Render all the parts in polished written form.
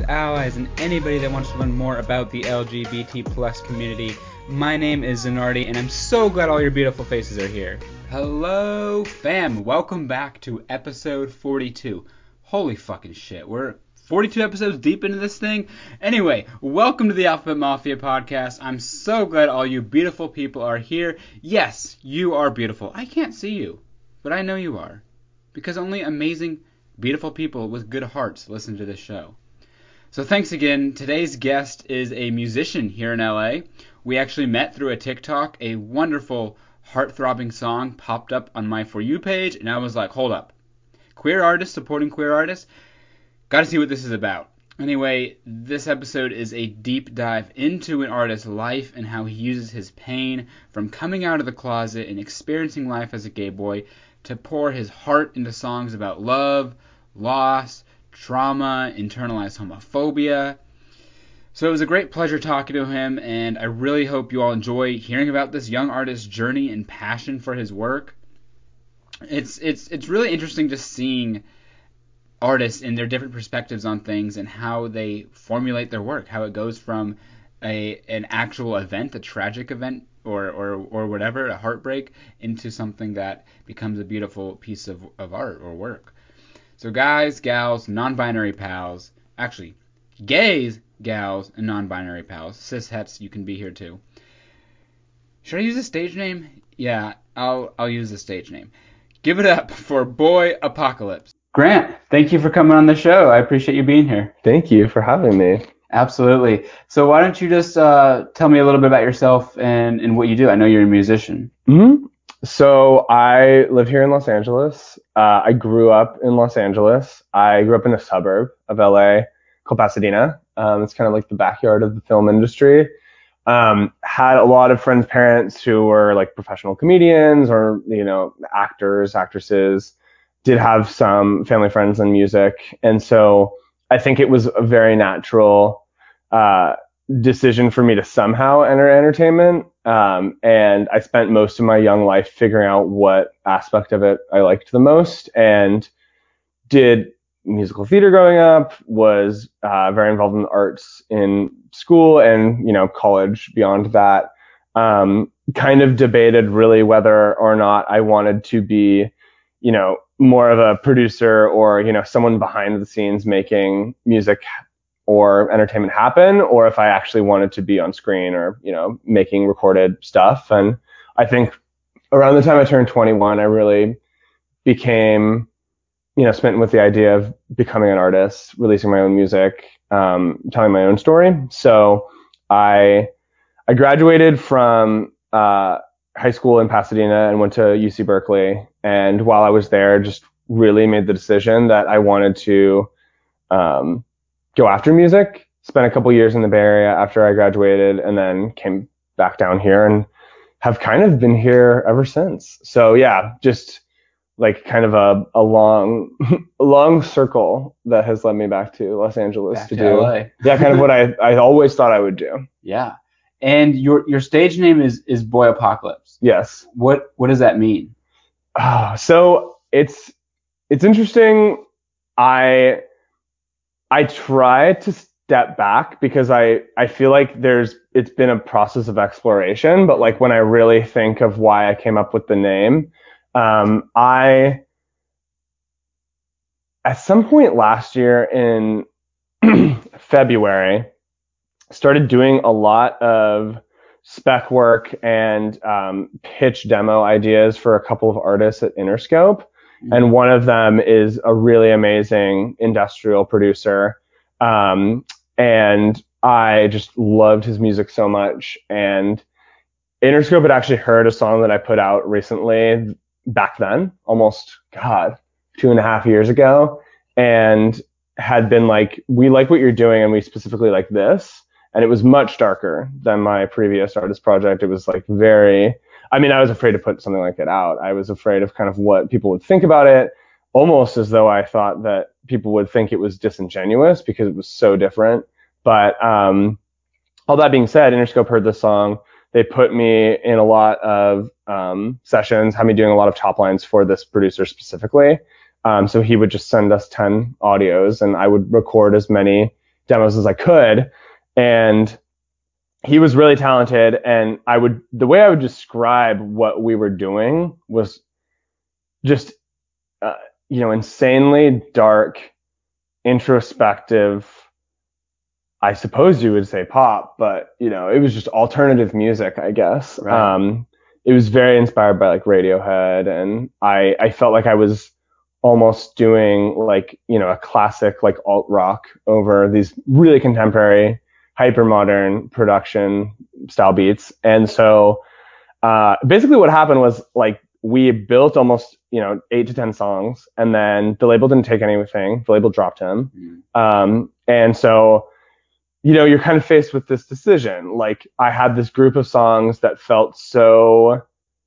allies, and anybody that wants to learn more about the LGBT plus community. My name is Zanardi, and I'm so glad all your beautiful faces are here. Hello, fam. Welcome back to episode 42. Holy fucking shit. We're 42 episodes deep into this thing. Anyway, welcome to the Alphabet Mafia podcast. I'm so glad all you beautiful people are here. Yes, you are beautiful. I can't see you, but I know you are. Because only amazing, beautiful people with good hearts listen to this show. So thanks again. Today's guest is a musician here in LA. We actually met through a TikTok. A wonderful, heart-throbbing song popped up on my For You page, and I was like, hold up. Queer artists supporting queer artists? Gotta see what this is about. Anyway, this episode is a deep dive into an artist's life and how he uses his pain from coming out of the closet and experiencing life as a gay boy to pour his heart into songs about love, loss, trauma, internalized homophobia. So it was a great pleasure talking to him, and I really hope you all enjoy hearing about this young artist's journey and passion for his work. It's really interesting just seeing artists and their different perspectives on things and how they formulate their work, how it goes from an actual event, a tragic event, or whatever, a heartbreak, into something that becomes a beautiful piece of art or work. So guys, gals, non-binary pals, actually, gays, gals, and non-binary pals, cis-hets, you can be here too. Should I use a stage name? Yeah, I'll use a stage name. Give it up for Boy Apocalypse. Grant, thank you for coming on the show. I appreciate you being here. Thank you for having me. Absolutely. So why don't you just tell me a little bit about yourself and what you do? I know you're a musician. Mm-hmm. So I live here in Los Angeles. I grew up in Los Angeles. I grew up in a suburb of LA called Pasadena. It's kind of like the backyard of the film industry. Had a lot of friends' parents who were like professional comedians or, actors, actresses. Did have some family friends in music. And so I think it was a very natural decision for me to somehow enter entertainment. And I spent most of my young life figuring out what aspect of it I liked the most, and did musical theater growing up, was very involved in the arts in school and, college beyond that. Kind of debated really whether or not I wanted to be, more of a producer or, someone behind the scenes making music or entertainment happen, or if I actually wanted to be on screen or, making recorded stuff. And I think around the time I turned 21, I really became, smitten with the idea of becoming an artist, releasing my own music, telling my own story. So I graduated from high school in Pasadena and went to UC Berkeley. And while I was there, just really made the decision that I wanted to go after music. Spent a couple years in the Bay Area after I graduated, and then came back down here and have kind of been here ever since. So yeah, just like kind of a long long circle that has led me back to Los Angeles Back to to do LA. yeah, kind of what I always thought I would do. Yeah. And your stage name is Boy Apocalypse. Yes. What does that mean? So it's interesting. I try to step back because I feel like it's been a process of exploration, but like when I really think of why I came up with the name, I at some point last year in February started doing a lot of spec work and pitch demo ideas for a couple of artists at Interscope. Mm-hmm. And one of them is a really amazing industrial producer. And I just loved his music so much. And Interscope had actually heard a song that I put out recently back then, almost, 2.5 years ago, and had been like, we like what you're doing and we specifically like this. And it was much darker than my previous artist project. It was like I was afraid to put something like it out. I was afraid of kind of what people would think about it, almost as though I thought that people would think it was disingenuous because it was so different. But all that being said, Interscope heard this song. They put me in a lot of sessions, had me doing a lot of top lines for this producer specifically. So he would just send us 10 audios and I would record as many demos as I could. And he was really talented. And the way I would describe what we were doing was just, insanely dark, introspective. I suppose you would say pop, but it was just alternative music, I guess. Right. It was very inspired by like Radiohead, and I felt like I was almost doing like a classic like alt rock over these really contemporary, hyper modern production style beats. And so basically what happened was like we built almost 8 to 10 songs, and then the label didn't take anything. The label dropped him, and so you're kind of faced with this decision. Like I had this group of songs that felt so,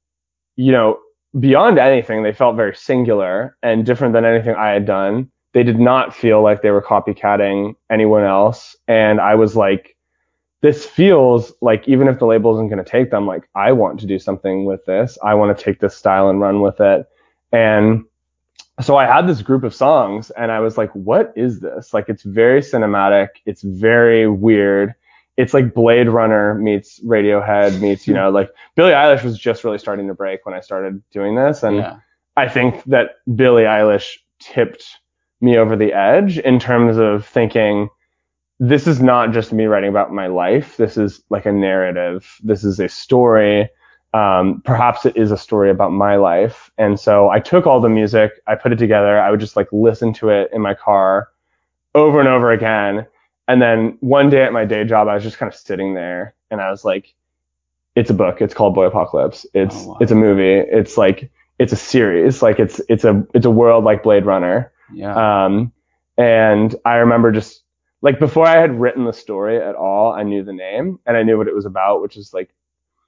beyond anything, they felt very singular and different than anything I had done. They did not feel like they were copycatting anyone else. And I was like, this feels like even if the label isn't going to take them, like I want to do something with this. I want to take this style and run with it. And so I had this group of songs and I was like, what is this? Like, it's very cinematic. It's very weird. It's like Blade Runner meets Radiohead meets, like Billie Eilish was just really starting to break when I started doing this. And I think that Billie Eilish tipped me over the edge in terms of thinking, this is not just me writing about my life. This is like a narrative. This is a story. Perhaps it is a story about my life. And so I took all the music, I put it together. I would just like listen to it in my car over and over again. And then one day at my day job, I was just kind of sitting there and I was like, it's a book. It's called Boy Apocalypse. It's a movie. It's like, it's a series. Like it's a world like Blade Runner. Yeah. And I remember just like before I had written the story at all, I knew the name and I knew what it was about, which is like,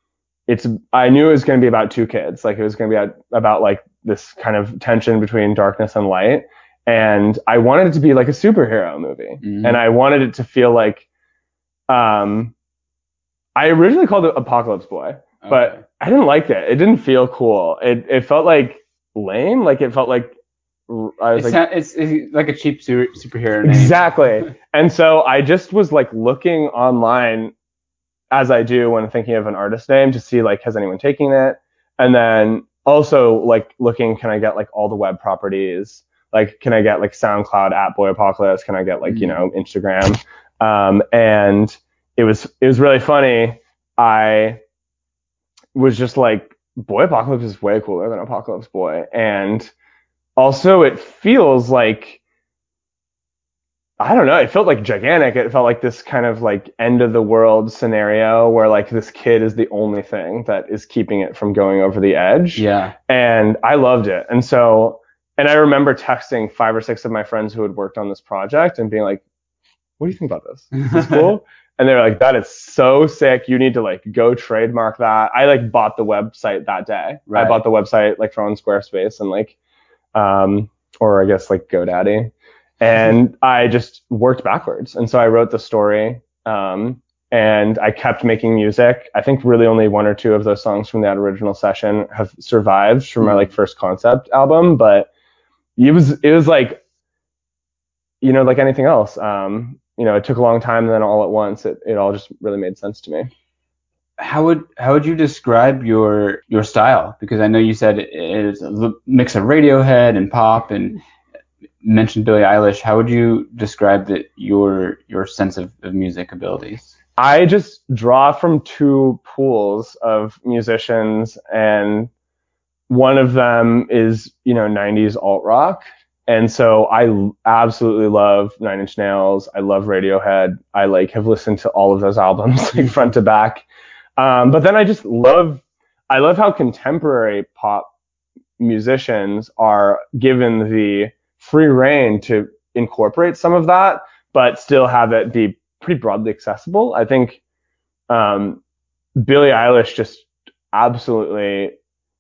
I knew it was going to be about two kids. Like it was going to be about like this kind of tension between darkness and light. And I wanted it to be like a superhero movie. Mm-hmm. And I wanted it to feel like, I originally called it Apocalypse Boy, but I didn't like it. It didn't feel cool. It felt like lame. Like it felt like it's like a cheap superhero name. Exactly. And so I just was like looking online as I do when thinking of an artist name to see like, has anyone taken it? And then also like looking, can I get like all the web properties? Like, can I get like SoundCloud at Boy Apocalypse? Can I get like, Instagram? And it was really funny. I was just like, Boy Apocalypse is way cooler than Apocalypse Boy. And also it feels like, I don't know, it felt like gigantic. It felt like this kind of like end of the world scenario where like this kid is the only thing that is keeping it from going over the edge. Yeah. And I loved it. And I remember texting 5 or 6 of my friends who had worked on this project and being like, what do you think about this? Is this cool? And they were like, that is so sick. You need to like go trademark that. I like bought the website that day. Right. I bought the website like from Squarespace and like, or I guess like GoDaddy. And I just worked backwards. And so I wrote the story, and I kept making music. I think really only 1 or 2 of those songs from that original session have survived from my like first concept album, but it was like, like anything else. It took a long time and then all at once it all just really made sense to me. How would you describe your style? Because I know you said it's a mix of Radiohead and pop and mentioned Billie Eilish. How would you describe your sense of music abilities? I just draw from 2 pools of musicians, and one of them is 90s alt rock, and so I absolutely love Nine Inch Nails. I love Radiohead. I like have listened to all of those albums like front to back. But then I love how contemporary pop musicians are given the free reign to incorporate some of that, but still have it be pretty broadly accessible. I think Billie Eilish just absolutely.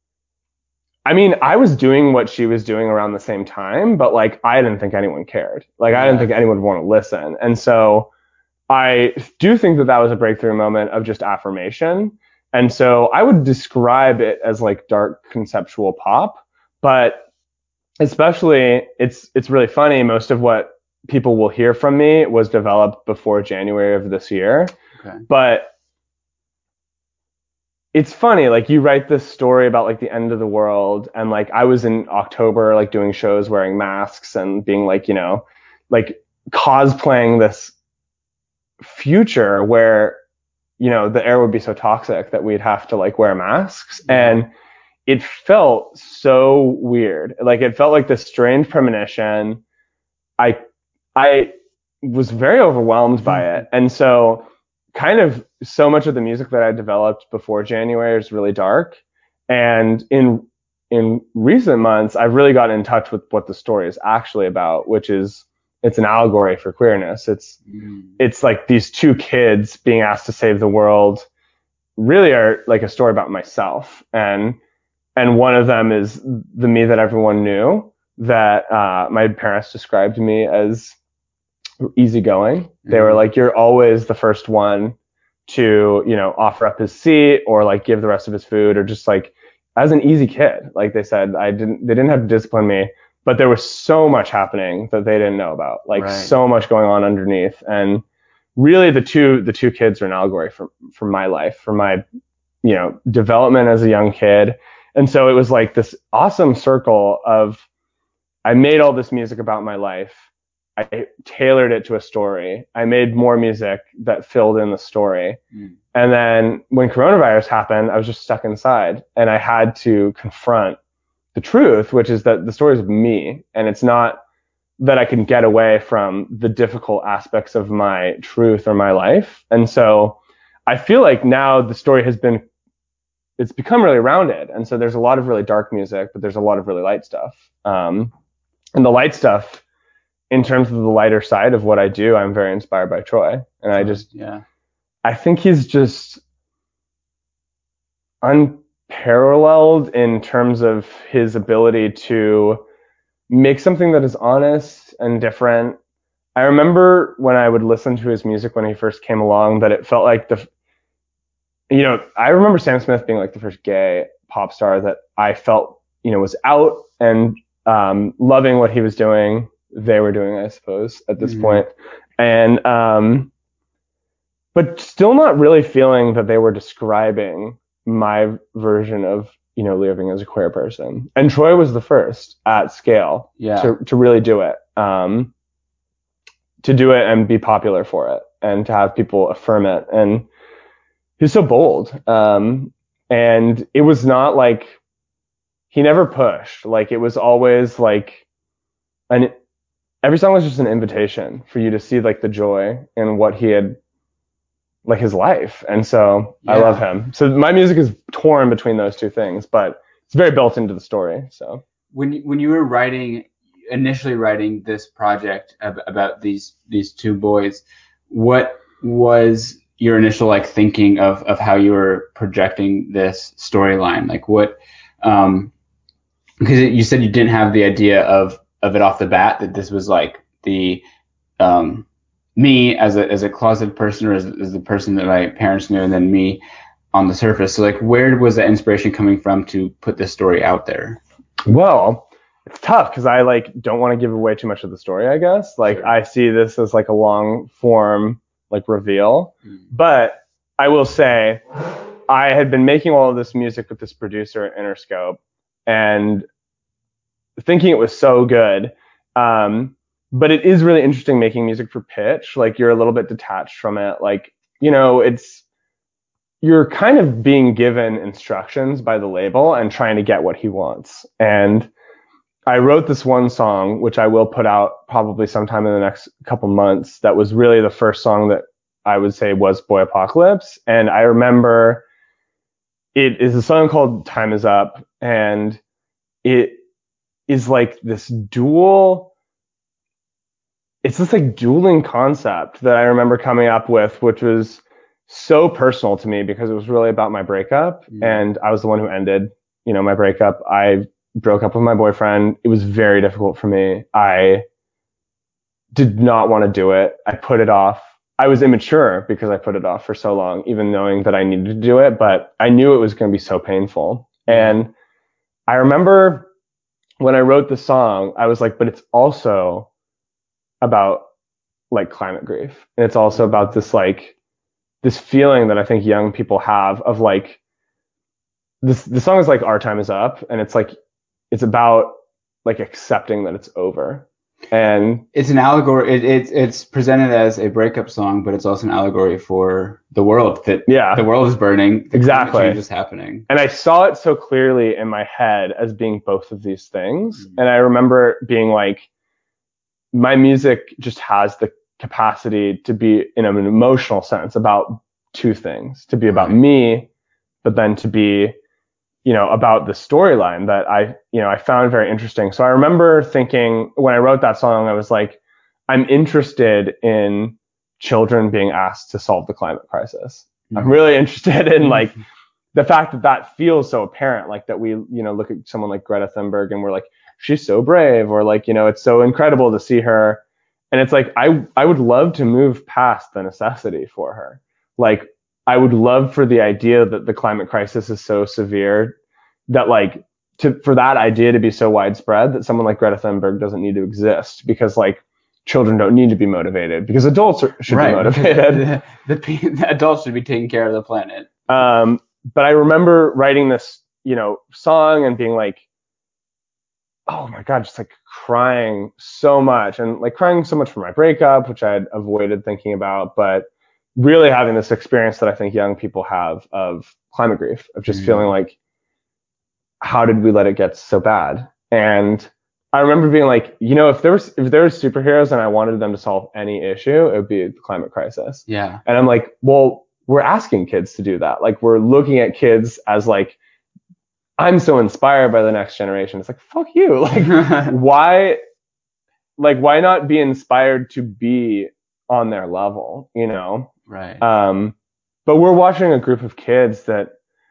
I mean, I was doing what she was doing around the same time, but like I didn't think anyone cared. Like I didn't think anyone would want to listen, and so I do think that was a breakthrough moment of just affirmation. And so I would describe it as like dark conceptual pop, but especially it's really funny. Most of what people will hear from me was developed before January of this year. Okay. But it's funny, like you write this story about like the end of the world, and like I was in October like doing shows wearing masks and being like, like cosplaying this future where, the air would be so toxic that we'd have to like wear masks. And it felt so weird. Like it felt like this strange premonition. I was very overwhelmed by it. And so kind of so much of the music that I developed before January is really dark. And in recent months, I've really gotten in touch with what the story is actually about, which is it's an allegory for queerness. It's like these two kids being asked to save the world really are like a story about myself. And one of them is the me that everyone knew, that my parents described me as easygoing. They were like, you're always the first one to, offer up his seat or like give the rest of his food, or just like as an easy kid. Like they said, they didn't have to discipline me, but there was so much happening that they didn't know about, like so much going on underneath. And really the two kids are an allegory for my life, for my, development as a young kid. And so it was like this awesome circle of, I made all this music about my life. I tailored it to a story. I made more music that filled in the story. And then when coronavirus happened, I was just stuck inside, and I had to confront the truth, which is that the story is of me, and it's not that I can get away from the difficult aspects of my truth or my life. And so I feel like now the story it's become really rounded. And so there's a lot of really dark music, but there's a lot of really light stuff. And the light stuff, in terms of the lighter side of what I do, I'm very inspired by Troy. And I think he's just unparalleled in terms of his ability to make something that is honest and different. I remember when I would listen to his music when he first came along, that it felt like I remember Sam Smith being like the first gay pop star that I felt, was out and loving what he was doing. They were doing, I suppose, at this point. And but still not really feeling that they were describing my version of, living as a queer person. And Troy was the first at scale to really do it. To do it and be popular for it, and to have people affirm it. And he's so bold. And it was not like, he never pushed. Like it was always like every song was just an invitation for you to see like the joy in what he had, like his life. And so I love him. So my music is torn between those two things, but it's very built into the story. So when you were initially writing this project about these two boys, what was your initial like thinking of how you were projecting this storyline? Like what, because you said you didn't have the idea of it off the bat, that this was like the me as a closeted person, or as the person that my parents knew, and then me on the surface. So like, where was that inspiration coming from to put this story out there? Well, it's tough because I like don't want to give away too much of the story, I guess. Like sure. I see this as like a long form like reveal. But I will say I had been making all of this music with this producer at Interscope and thinking it was so good. But it is really interesting making music for pitch. Like you're a little bit detached from it. Like, you're kind of being given instructions by the label and trying to get what he wants. And I wrote this one song, which I will put out probably sometime in the next couple months. That was really the first song that I would say was Boy Apocalypse. And I remember it is a song called Time Is Up. And it is like this dueling concept that I remember coming up with, which was so personal to me because it was really about my breakup. And I was the one who ended, my breakup. I broke up with my boyfriend. It was very difficult for me. I did not want to do it. I put it off. I was immature because I put it off for so long, even knowing that I needed to do it, but I knew it was going to be so painful. And I remember when I wrote the song, I was like, but it's also about like climate grief. And it's also about this feeling that I think young people have of like the song is like Our Time Is Up, and it's about like accepting that it's over. And it's an allegory. It's presented as a breakup song, but it's also an allegory for the world, that the world is burning. Exactly. Change is happening. And I saw it so clearly in my head as being both of these things. And I remember being like, my music just has the capacity to be in an emotional sense about two things, to be about me, but then to be, about the storyline that I found very interesting. So I remember thinking when I wrote that song, I was like, I'm interested in children being asked to solve the climate crisis. I'm really interested in like the fact that feels so apparent, like that we, look at someone like Greta Thunberg and we're like, she's so brave, or like, it's so incredible to see her. And it's like, I would love to move past the necessity for her. Like, I would love for the idea that the climate crisis is so severe that like for that idea to be so widespread that someone like Greta Thunberg doesn't need to exist, because like children don't need to be motivated, because adults should be motivated. The adults should be taking care of the planet. But I remember writing this, song and being like, oh my God, just like crying so much, and like crying so much for my breakup, which I had avoided thinking about, but really having this experience that I think young people have of climate grief, of just feeling like, how did we let it get so bad? And I remember being like, if there were superheroes and I wanted them to solve any issue, it would be the climate crisis. Yeah. And I'm like, well, we're asking kids to do that. Like, we're looking at kids as like, I'm so inspired by the next generation. It's like, fuck you. Like, why not be inspired to be on their level, Right. But we're watching a group of kids that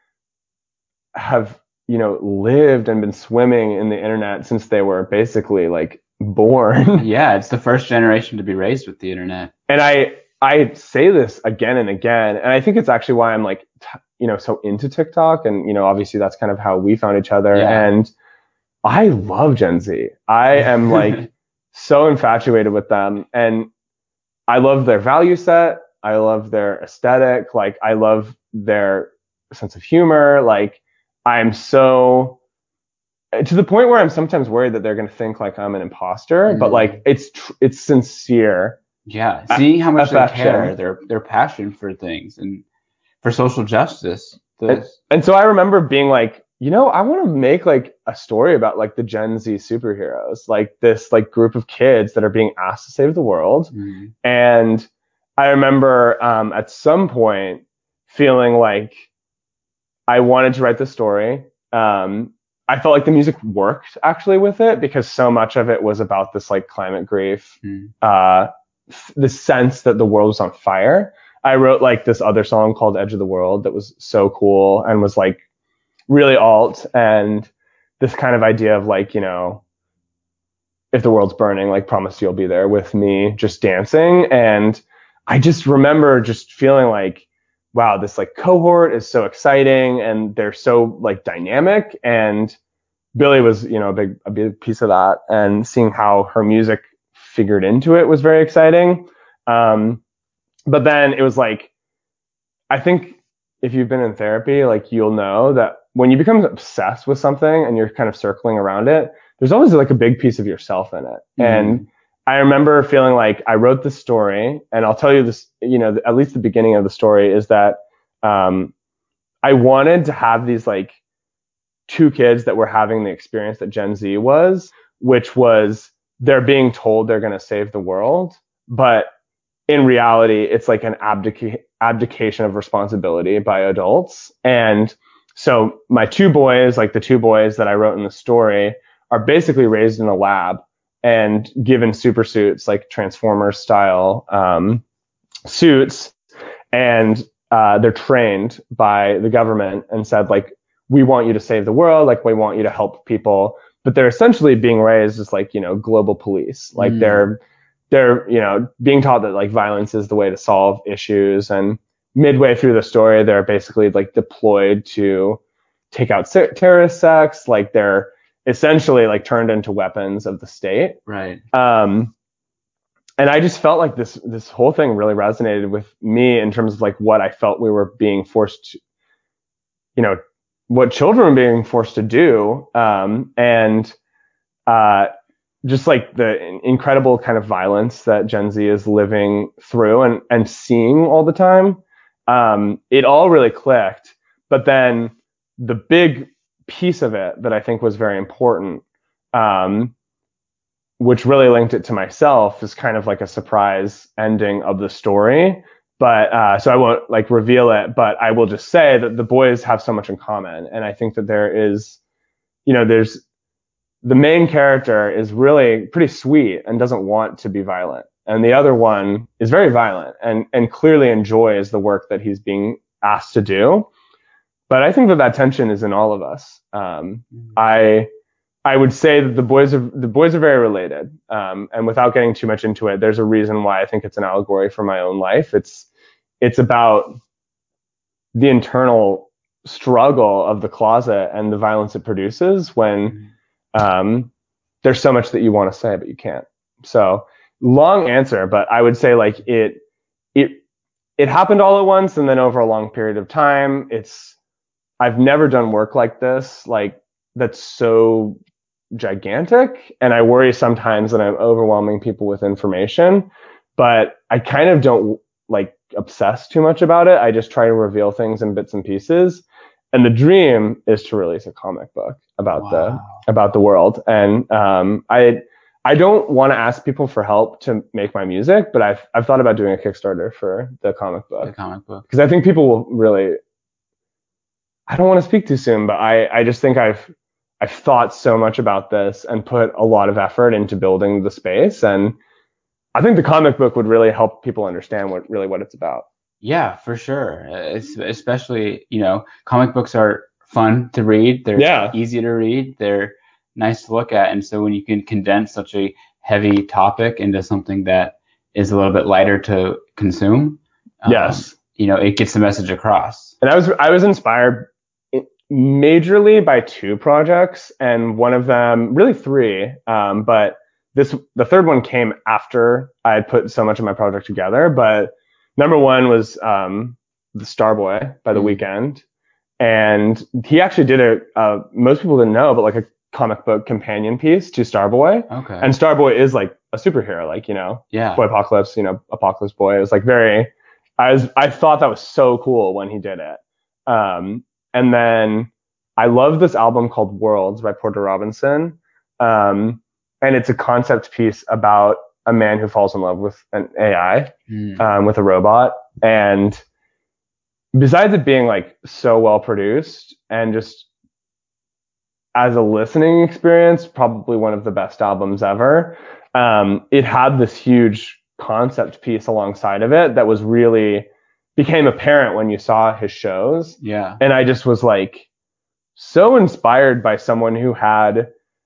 have, lived and been swimming in the internet since they were basically like born. Yeah, it's the first generation to be raised with the internet. And I say this again and again, and I think it's actually why I'm like, so into TikTok, and obviously that's kind of how we found each other. Yeah. And I love Gen Z. I am like so infatuated with them, and I love their value set. I love their aesthetic. Like, I love their sense of humor. Like, I'm so to the point where I'm sometimes worried that they're going to think like I'm an imposter, but like it's sincere. Yeah, seeing how much they care, their passion for things and for social justice. And so I remember being like, I want to make like a story about like the Gen Z superheroes, like this like group of kids that are being asked to save the world. And I remember at some point feeling like I wanted to write the story. I felt like the music worked actually with it, because so much of it was about this like climate grief, the sense that the world was on fire. I wrote like this other song called Edge of the World that was so cool and was like really alt, and this kind of idea of like, if the world's burning, like promise you'll be there with me just dancing. And I just remember just feeling like, wow, this like cohort is so exciting and they're so like dynamic. And Billie was, a big piece of that, and seeing how her music figured into it was very exciting. But then it was like, I think if you've been in therapy, like you'll know that when you become obsessed with something and you're kind of circling around it, there's always like a big piece of yourself in it. And I remember feeling like I wrote this story, and I'll tell you this, at least the beginning of the story is that I wanted to have these like two kids that were having the experience that Gen Z was, which was they're being told they're going to save the world, but in reality, it's like an abdication of responsibility by adults. And so my two boys, like the two boys that I wrote in the story, are basically raised in a lab and given super suits, like Transformers style suits. And they're trained by the government and said, like, we want you to save the world. Like, we want you to help people. But they're essentially being raised as like, global police. Like they're being taught that like violence is the way to solve issues. And midway through the story, they're basically like deployed to take out terrorist sects. Like they're essentially like turned into weapons of the state. Right. and I just felt like this whole thing really resonated with me in terms of like what I felt we were being forced to, you know, what children were being forced to do, and uh, just like the incredible kind of violence that Gen Z is living through and seeing all the time. It all really clicked. But then the big piece of it that I think was very important, um, which really linked it to myself, is kind of like a surprise ending of the story. But so I won't like reveal it, but I will just say that the boys have so much in common. And I think that there is, there's the main character is really pretty sweet and doesn't want to be violent. And the other one is very violent and clearly enjoys the work that he's being asked to do. But I think that tension is in all of us. I I would say that the boys are very related. And without getting too much into it, there's a reason why I think it's an allegory for my own life. It's about the internal struggle of the closet and the violence it produces when there's so much that you want to say but you can't. So long answer, but I would say like it it happened all at once and then over a long period of time. I've never done work like this, like that's so gigantic, and I worry sometimes that I'm overwhelming people with information, but I kind of don't like obsess too much about it. I just try to reveal things in bits and pieces. And the dream is to release a comic book about the world. And I don't want to ask people for help to make my music, but I've thought about doing a Kickstarter for the comic book. Because I think people will really. I don't want to speak too soon, but I just think I've thought so much about this and put a lot of effort into building the space, and I think the comic book would really help people understand what it's about. Yeah, for sure. Especially, comic books are fun to read. They're easy to read. They're nice to look at. And so when you can condense such a heavy topic into something that is a little bit lighter to consume, yes, it gets the message across. And I was inspired majorly by two projects, and one of them, really three, but the third one came after I had put so much of my project together. But number one was the Starboy by The Weeknd, and he actually did most people didn't know, but like a comic book companion piece to Starboy. Okay. And Starboy is like a superhero, like Boy Apocalypse, Apocalypse Boy. It was like I thought that was so cool when he did it. And then I love this album called Worlds by Porter Robinson. And it's a concept piece about a man who falls in love with an AI, with a robot. And besides it being like so well produced and just as a listening experience, probably one of the best albums ever, it had this huge concept piece alongside of it that was really became apparent when you saw his shows. Yeah. And I just was like so inspired by someone who had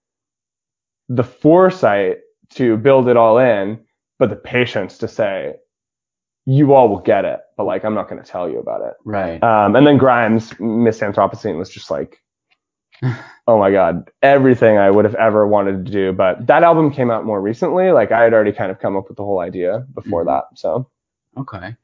the foresight to build it all in, but the patience to say, you all will get it, but like, I'm not going to tell you about it. Right. And then Grimes, Miss Anthropocene was just like, oh my God, everything I would have ever wanted to do. But that album came out more recently. Like I had already kind of come up with the whole idea before that. So. Okay.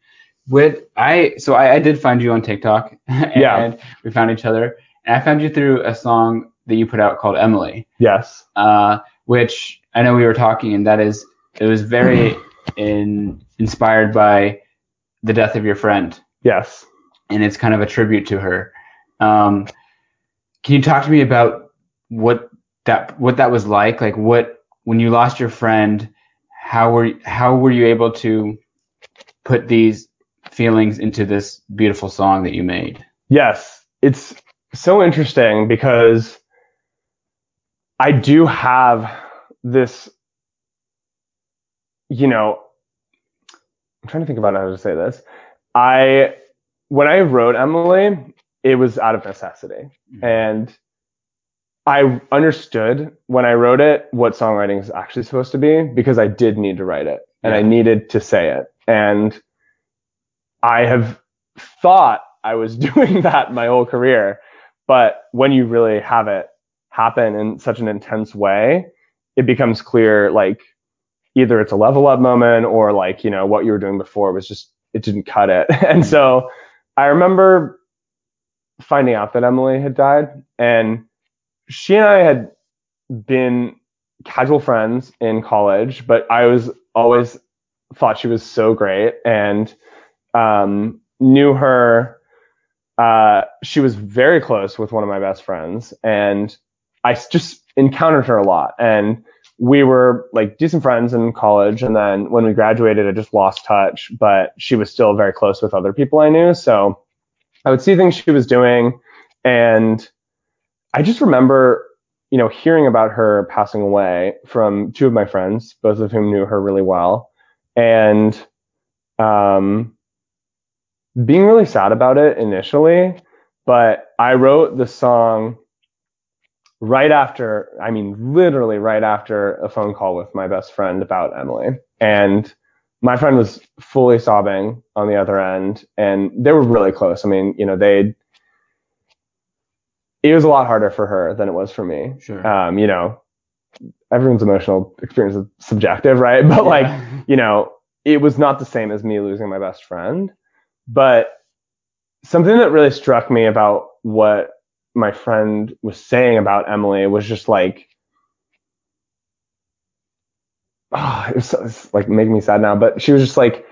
So I did find you on TikTok and we found each other, and I found you through a song that you put out called Emily. Yes. Which I know we were talking, and it was very inspired by the death of your friend. Yes. And it's kind of a tribute to her. Can you talk to me about what that was like? Like when you lost your friend, how were you able to put these feelings into this beautiful song that you made? Yes, it's so interesting because I do have this, I'm trying to think about how to say this. When I wrote Emily, it was out of necessity. Mm-hmm. And I understood when I wrote it what songwriting is actually supposed to be, because I did need to write it and I needed to say it. And I have thought I was doing that my whole career, but when you really have it happen in such an intense way, it becomes clear, like, either it's a level up moment or like, what you were doing before was just, it didn't cut it. And so I remember finding out that Emily had died, and she and I had been casual friends in college, but I was always thought she was so great and knew her. She was very close with one of my best friends, and I just encountered her a lot. And we were like decent friends in college. And then when we graduated, I just lost touch, but she was still very close with other people I knew. So I would see things she was doing. And I just remember, hearing about her passing away from two of my friends, both of whom knew her really well. And being really sad about it initially, but I wrote the song literally right after a phone call with my best friend about Emily. And my friend was fully sobbing on the other end, and they were really close. I mean, it was a lot harder for her than it was for me. Sure. Everyone's emotional experience is subjective, right? But it was not the same as me losing my best friend. But something that really struck me about what my friend was saying about Emily was just like, it's like making me sad now, but she was just like,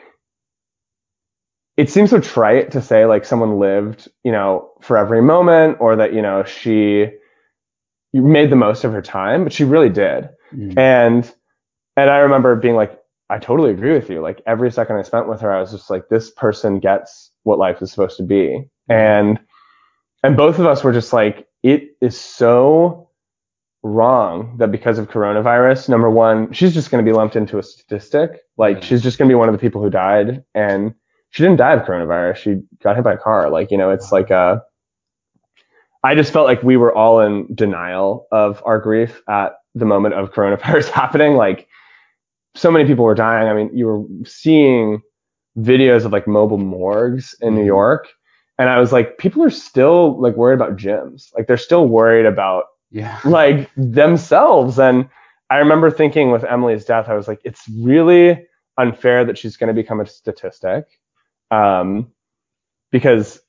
it seems so trite to say like someone lived, for every moment, or that, she made the most of her time, but she really did. Mm. And I remember being like, I totally agree with you. Like every second I spent with her, I was just like, this person gets what life is supposed to be. And both of us were just like, it is so wrong that because of coronavirus, number one, she's just going to be lumped into a statistic. Like she's just going to be one of the people who died, and she didn't die of coronavirus. She got hit by a car. Like, it's like I just felt like we were all in denial of our grief at the moment of coronavirus happening. Like so many people were dying. I mean, you were seeing videos of like mobile morgues in New York. And I was like, people are still like worried about gyms. Like they're still worried about like themselves. And I remember thinking with Emily's death, I was like, it's really unfair that she's going to become a statistic. Because,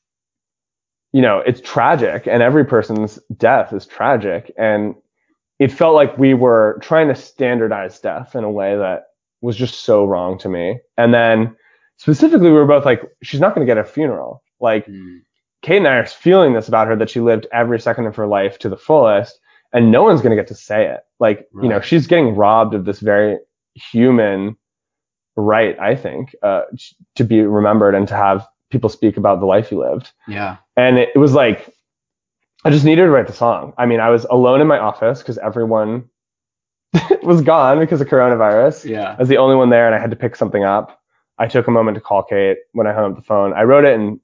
it's tragic, and every person's death is tragic. And it felt like we were trying to standardize death in a way that was just so wrong to me. And then specifically, we were both like, she's not going to get a funeral. Like Kate and I are feeling this about her, that she lived every second of her life to the fullest, and no one's going to get to say it. Like, she's getting robbed of this very human right, I think, to be remembered and to have people speak about the life you lived. Yeah. And it was like, I just needed to write the song. I mean, I was alone in my office because everyone was gone because of coronavirus. Yeah. I was the only one there, and I had to pick something up. I took a moment to call Kate when I hung up the phone. I wrote it in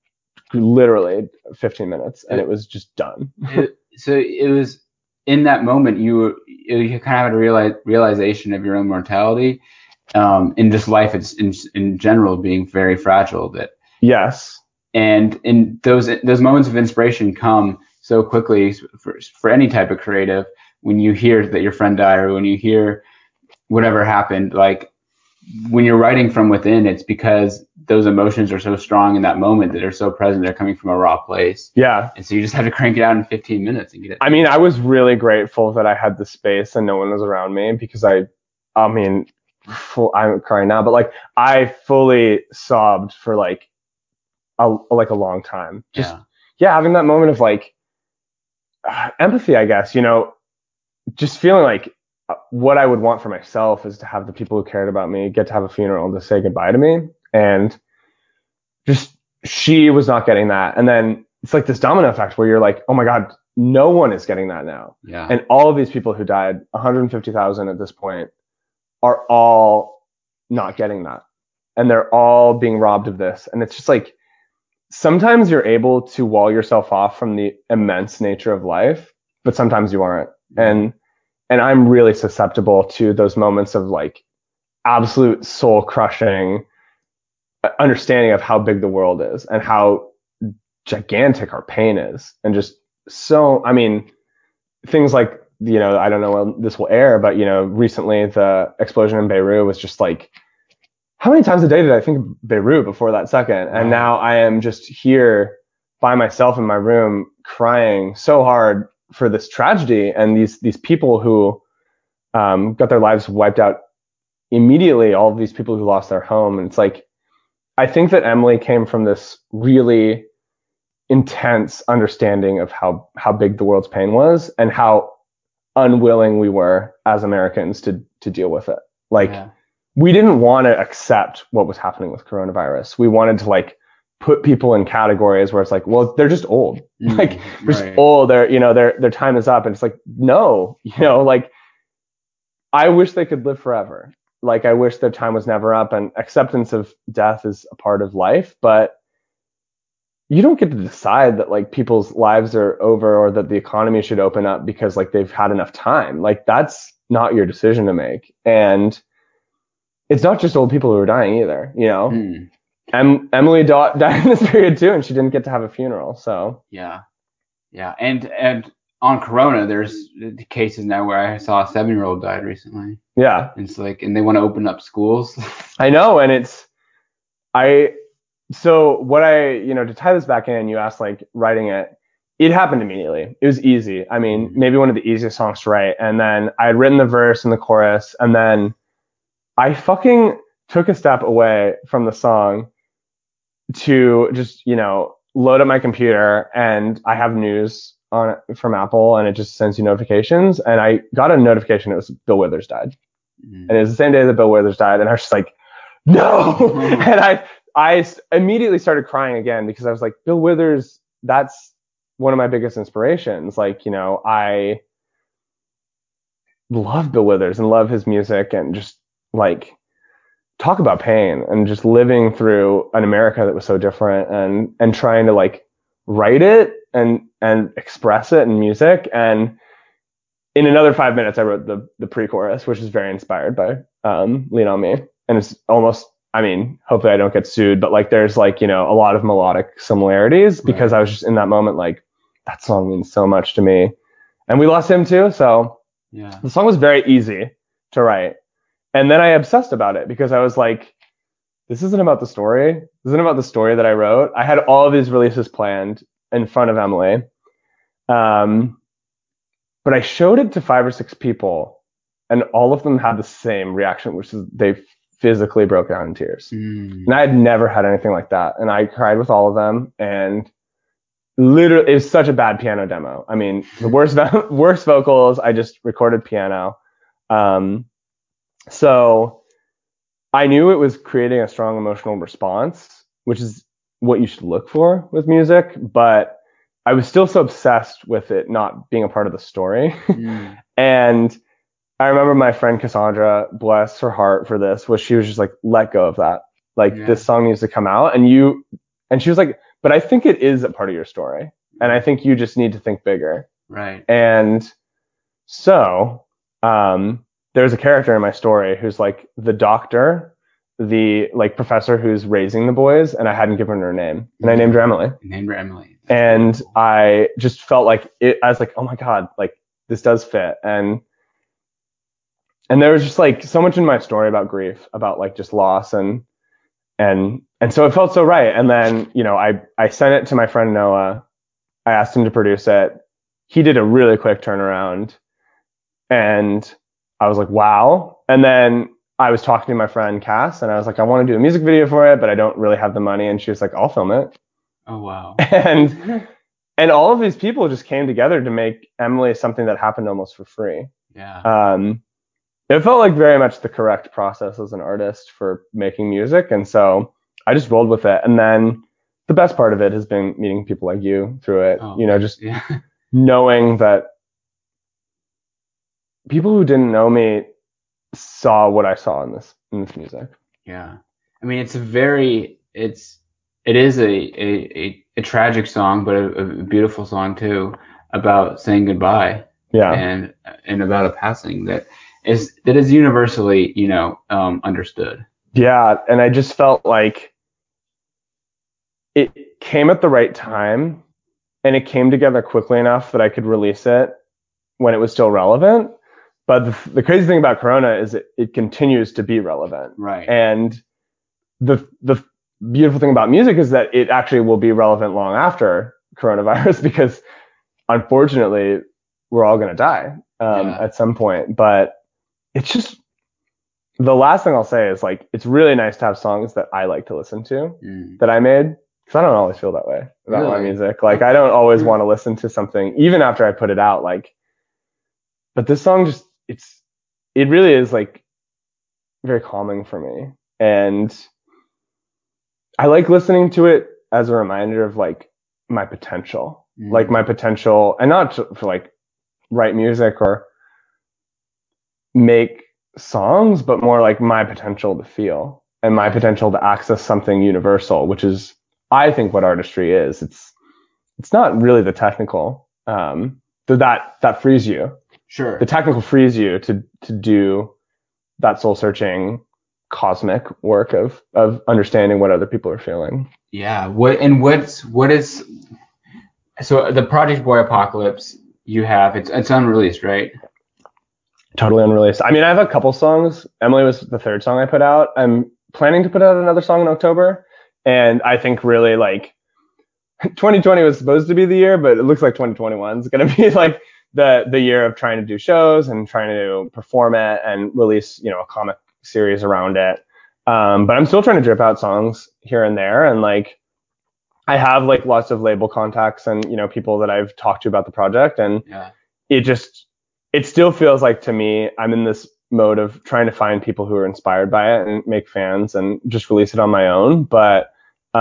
literally 15 minutes, and it was just done. So it was in that moment you kind of had a realization of your own mortality, in just life. It's in general being very fragile. That yes. And those moments of inspiration come so quickly for any type of creative. When you hear that your friend died, or when you hear whatever happened, like when you're writing from within, it's because those emotions are so strong in that moment, that are so present. They're coming from a raw place. Yeah. And so you just have to crank it out in 15 minutes and get it. I mean, I was really grateful that I had the space and no one was around me, because I'm crying now, but like I fully sobbed for like a long time. Just having that moment of like empathy, I guess, just feeling like what I would want for myself is to have the people who cared about me get to have a funeral and to say goodbye to me. And just, she was not getting that. And then it's like this domino effect where you're like, oh my God, no one is getting that now. Yeah. And all of these people who died, 150,000 at this point, are all not getting that. And they're all being robbed of this. And it's just like, sometimes you're able to wall yourself off from the immense nature of life, but sometimes you aren't. And I'm really susceptible to those moments of like absolute soul crushing understanding of how big the world is and how gigantic our pain is. And just so, I mean, things like I don't know when this will air, but recently the explosion in Beirut was just like, how many times a day did I think of Beirut before that second? Right. And now I am just here by myself in my room crying so hard for this tragedy and these people who got their lives wiped out immediately, all of these people who lost their home. And it's like, I think that Emily came from this really intense understanding of how big the world's pain was and how unwilling we were as Americans to deal with it. Like, we didn't want to accept what was happening with coronavirus. We wanted to like put people in categories where it's like, well, they're just old. Like, they're just old. Their time is up. And it's like, no, like, I wish they could live forever. Like, I wish their time was never up, and acceptance of death is a part of life, but you don't get to decide that like people's lives are over or that the economy should open up because like they've had enough time. Like, that's not your decision to make. And it's not just old people who are dying either, Emily died in this period too, and she didn't get to have a funeral. So yeah. And on Corona, there's cases now where I saw a 7-year-old died recently. Yeah. And it's like, and they want to open up schools. I know. And so what to tie this back in, you asked like writing it happened immediately. It was easy. I mean, maybe one of the easiest songs to write. And then I had written the verse and the chorus, and then I fucking took a step away from the song to just, load up my computer, and I have news on it from Apple, and it just sends you notifications. And I got a notification. It was Bill Withers died. And it was the same day that Bill Withers died. And I was just like, no. And I immediately started crying again because I was like, Bill Withers, that's one of my biggest inspirations. Like, I love Bill Withers and love his music, and just like talk about pain and just living through an America that was so different, and trying to like write it and express it in music. And in another 5 minutes, I wrote the pre-chorus, which is very inspired by Lean on Me. And it's almost, I mean, hopefully I don't get sued, but like there's like, a lot of melodic similarities because I was just in that moment, like, that song means so much to me. And we lost him too. So the song was very easy to write. And then I obsessed about it because I was like, this isn't about the story. This isn't about the story that I wrote. I had all of these releases planned in front of Emily. But I showed it to 5 or 6 people, and all of them had the same reaction, which is they physically broke down in tears. And I had never had anything like that. And I cried with all of them. And literally, it was such a bad piano demo. I mean, the worst vocals. I just recorded piano. So I knew it was creating a strong emotional response, which is what you should look for with music. But I was still so obsessed with it not being a part of the story. And I remember my friend Cassandra, bless her heart for this, she was just like, let go of that. Like, this song needs to come out. And she was like, but I think it is a part of your story. And I think you just need to think bigger. Right. And so there's a character in my story who's like the doctor, the like professor who's raising the boys, and I hadn't given her a name. And I named her Emily. And beautiful. I just felt like I was like, oh my God, like this does fit. And there was just like so much in my story about grief, about like just loss, and so it felt so right. And then, I sent it to my friend Noah. I asked him to produce it. He did a really quick turnaround, and I was like, wow. And then I was talking to my friend Cass, and I was like, I want to do a music video for it, but I don't really have the money. And she was like, I'll film it. Oh, wow. And all of these people just came together to make Emily something that happened almost for free. Yeah. It felt like very much the correct process as an artist for making music. And so I just rolled with it. And then the best part of it has been meeting people like you through it, knowing that people who didn't know me saw what I saw in this music. Yeah. I mean, it is a tragic song, but a beautiful song too, about saying goodbye. Yeah. And about a passing that is universally, understood. Yeah. And I just felt like it came at the right time, and it came together quickly enough that I could release it when it was still relevant. But the crazy thing about Corona is it continues to be relevant. Right. And the beautiful thing about music is that it actually will be relevant long after coronavirus, because unfortunately we're all going to die at some point. But it's just, the last thing I'll say is like, it's really nice to have songs that I like to listen to that I made. Because I don't always feel that way about my music. Like, I don't always want to listen to something, even after I put it out. Like, but this song just, it really is like very calming for me. And I like listening to it as a reminder of like my potential, like my potential, and not to like write music or make songs, but more like my potential to feel and my potential to access something universal, which is, I think, what artistry is. It's not really the technical, that frees you. Sure. The technical frees you to do that soul searching cosmic work of understanding what other people are feeling. Yeah. What is so the Project Boy Apocalypse you have, it's unreleased, right? Totally unreleased. I mean, I have a couple songs. Emily was the third song I put out. I'm planning to put out another song in October. And I think really like 2020 was supposed to be the year, but it looks like 2021 is going to be like the year of trying to do shows and trying to perform it and release, a comic series around it. But I'm still trying to drip out songs here and there. And like, I have like lots of label contacts and, people that I've talked to about the project. And it still feels like, to me, I'm in this mode of trying to find people who are inspired by it and make fans and just release it on my own. But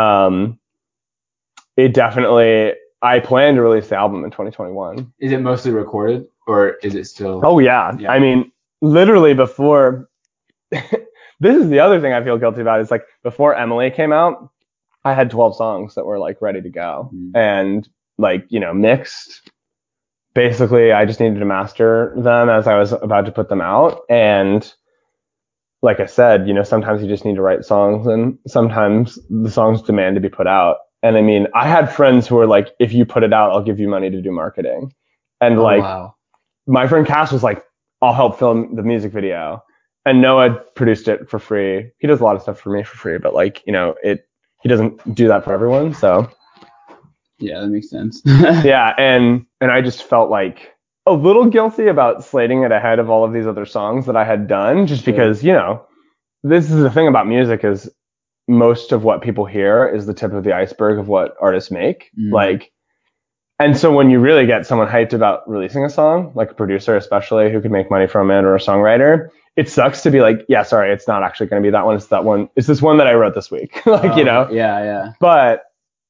it definitely, I plan to release the album in 2021. Is it mostly recorded, or is it still? Oh yeah. I mean, literally before, this is the other thing I feel guilty about, is like before Emily came out, I had 12 songs that were like ready to go and like, mixed. Basically, I just needed to master them as I was about to put them out. And like I said, sometimes you just need to write songs, and sometimes the songs demand to be put out. And I mean, I had friends who were like, if you put it out, I'll give you money to do marketing. And my friend Cass was like, I'll help film the music video. And Noah produced it for free. He does a lot of stuff for me for free, but like, he doesn't do that for everyone. So yeah, that makes sense. Yeah. And I just felt like a little guilty about slating it ahead of all of these other songs that I had done, just because, this is the thing about music, is most of what people hear is the tip of the iceberg of what artists make. Like, and so when you really get someone hyped about releasing a song, like a producer, especially, who could make money from it, or a songwriter, it sucks to be like, yeah, sorry, it's not actually going to be that one. It's that one. It's this one that I wrote this week. Yeah. But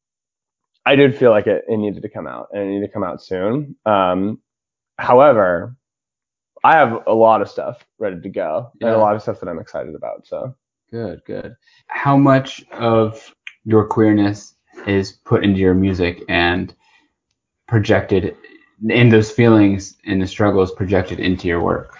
I did feel like it needed to come out, and it needed to come out soon. However, I have a lot of stuff ready to go, and a lot of stuff that I'm excited about. So good. How much of your queerness is put into your music and projected in those feelings and the struggles projected into your work?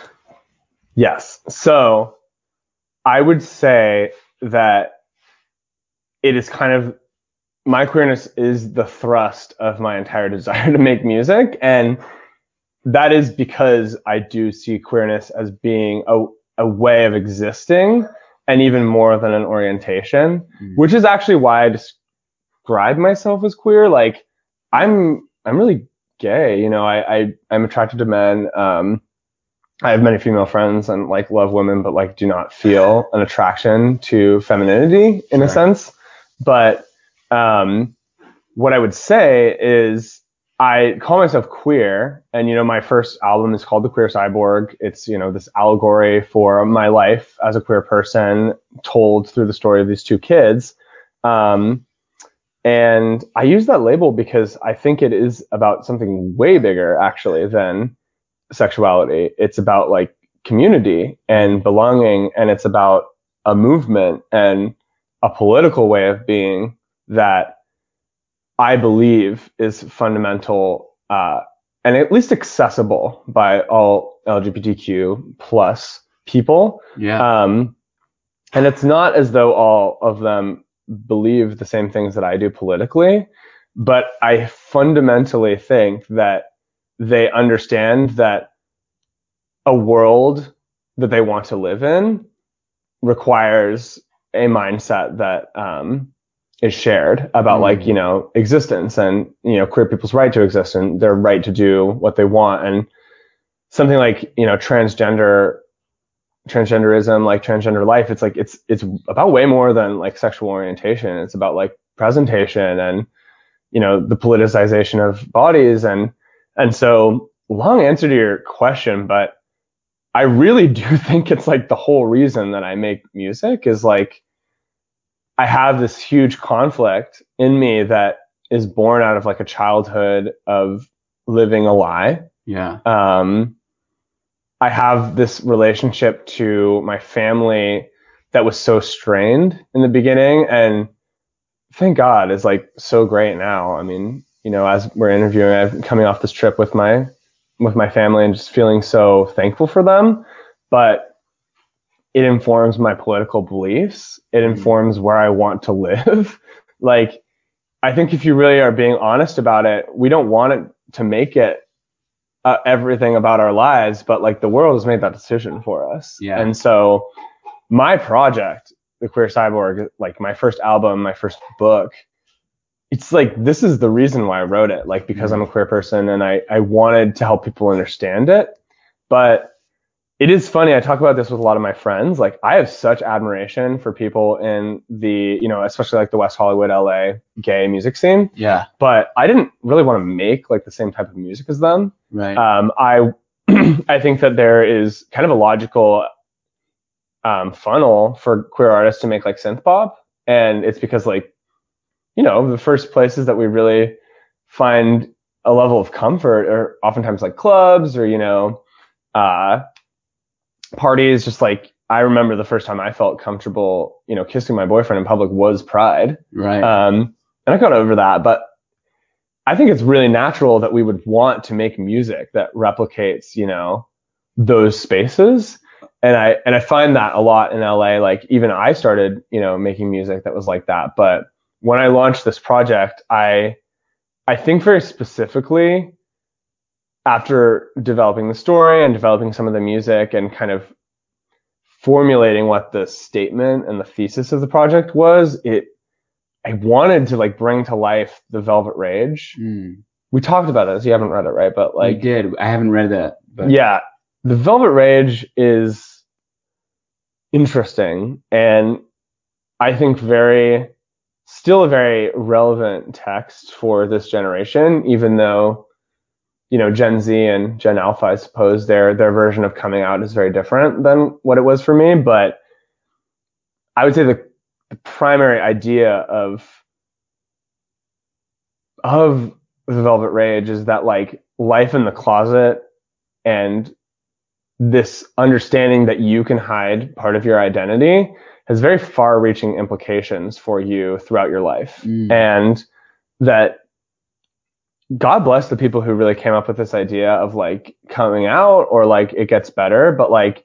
Yes. So I would say that it is kind of, my queerness is the thrust of my entire desire to make music. And that is because I do see queerness as being a way of existing, and even more than an orientation, which is actually why I describe myself as queer. Like, I'm really gay, I'm attracted to men. I have many female friends and like love women, but like do not feel an attraction to femininity in a sense. But what I would say is, I call myself queer, and my first album is called The Queer Cyborg. It's this allegory for my life as a queer person, told through the story of these two kids. And I use that label because I think it is about something way bigger, actually, than sexuality. It's about like community and belonging, and it's about a movement and a political way of being that I believe is fundamental, and at least accessible by all LGBTQ plus people. And it's not as though all of them believe the same things that I do politically, but I fundamentally think that they understand that a world that they want to live in requires a mindset that is shared about like, you know, existence and, you know, queer people's right to exist and their right to do what they want. And something like, you know, transgenderism, like transgender life, it's like, it's about way more than like sexual orientation. It's about like presentation and, you know, the politicization of bodies. And so long answer to your question, but I really do think it's like the whole reason that I make music is like, I have this huge conflict in me that is born out of like a childhood of living a lie. Yeah. I have this relationship to my family that was so strained in the beginning, and thank God is like so great now. I mean, you know, as we're interviewing, I'm coming off this trip with my family and just feeling so thankful for them. But it informs my political beliefs. It informs where I want to live. Like, I think if you really are being honest about it, we don't want it to make it everything about our lives, but like the world has made that decision for us. Yeah. And so my project, The Queer Cyborg, like my first album, my first book, it's like, this is the reason why I wrote it, like because I'm a queer person and I wanted to help people understand it. But it is funny. I talk about this with a lot of my friends. Like, I have such admiration for people in the, you know, especially like the West Hollywood, LA gay music scene. Yeah. But I didn't really want to make like the same type of music as them. Right. I think that there is kind of a logical funnel for queer artists to make like synth pop. And it's because like, you know, the first places that we really find a level of comfort are oftentimes like clubs or, you know, parties. Just like, I remember the first time I felt comfortable, you know, kissing my boyfriend in public was Pride. Right. And I got over that, but I think it's really natural that we would want to make music that replicates, you know, those spaces. And I find that a lot in LA. Like, even I started, you know, making music that was like that. But when I launched this project, I think very specifically, after developing the story and developing some of the music and kind of formulating what the statement and the thesis of the project was, I wanted to like bring to life the Velvet Rage. We talked about this. You haven't read it, right? But like, we did. I haven't read that. But yeah, the Velvet Rage is interesting, and I think still a very relevant text for this generation, even though, you know, Gen Z and Gen Alpha, I suppose their version of coming out is very different than what it was for me. But I would say the primary idea of the Velvet Rage is that like life in the closet and this understanding that you can hide part of your identity has very far-reaching implications for you throughout your life. And that God bless the people who really came up with this idea of like coming out or like it gets better, but like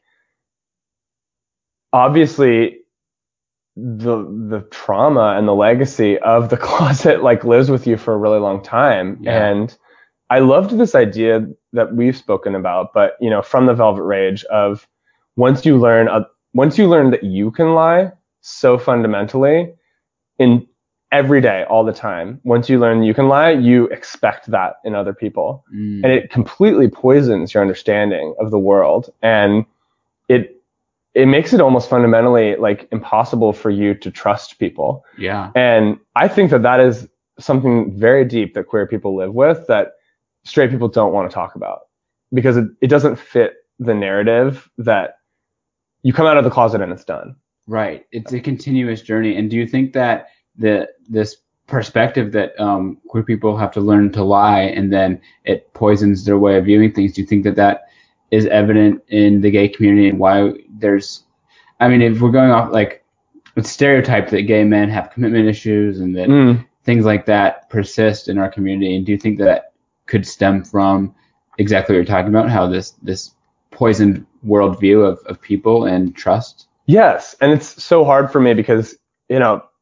obviously the trauma and the legacy of the closet like lives with you for a really long time. Yeah. And I loved this idea that we've spoken about, but you know, from the Velvet Rage of once you learn that you can lie so fundamentally in every day, all the time, once you learn you can lie, you expect that in other people. And it completely poisons your understanding of the world. And it makes it almost fundamentally like impossible for you to trust people. Yeah. And I think that is something very deep that queer people live with that straight people don't want to talk about, because it doesn't fit the narrative that you come out of the closet and it's done. Right. It's a continuous journey. And do you think that this perspective that queer people have to learn to lie and then it poisons their way of viewing things, do you think that is evident in the gay community, and why if we're going off like it's stereotyped that gay men have commitment issues and that things like that persist in our community, and do you think that could stem from exactly what you're talking about, how this poisoned worldview of people and trust? Yes. And it's so hard for me because, you know,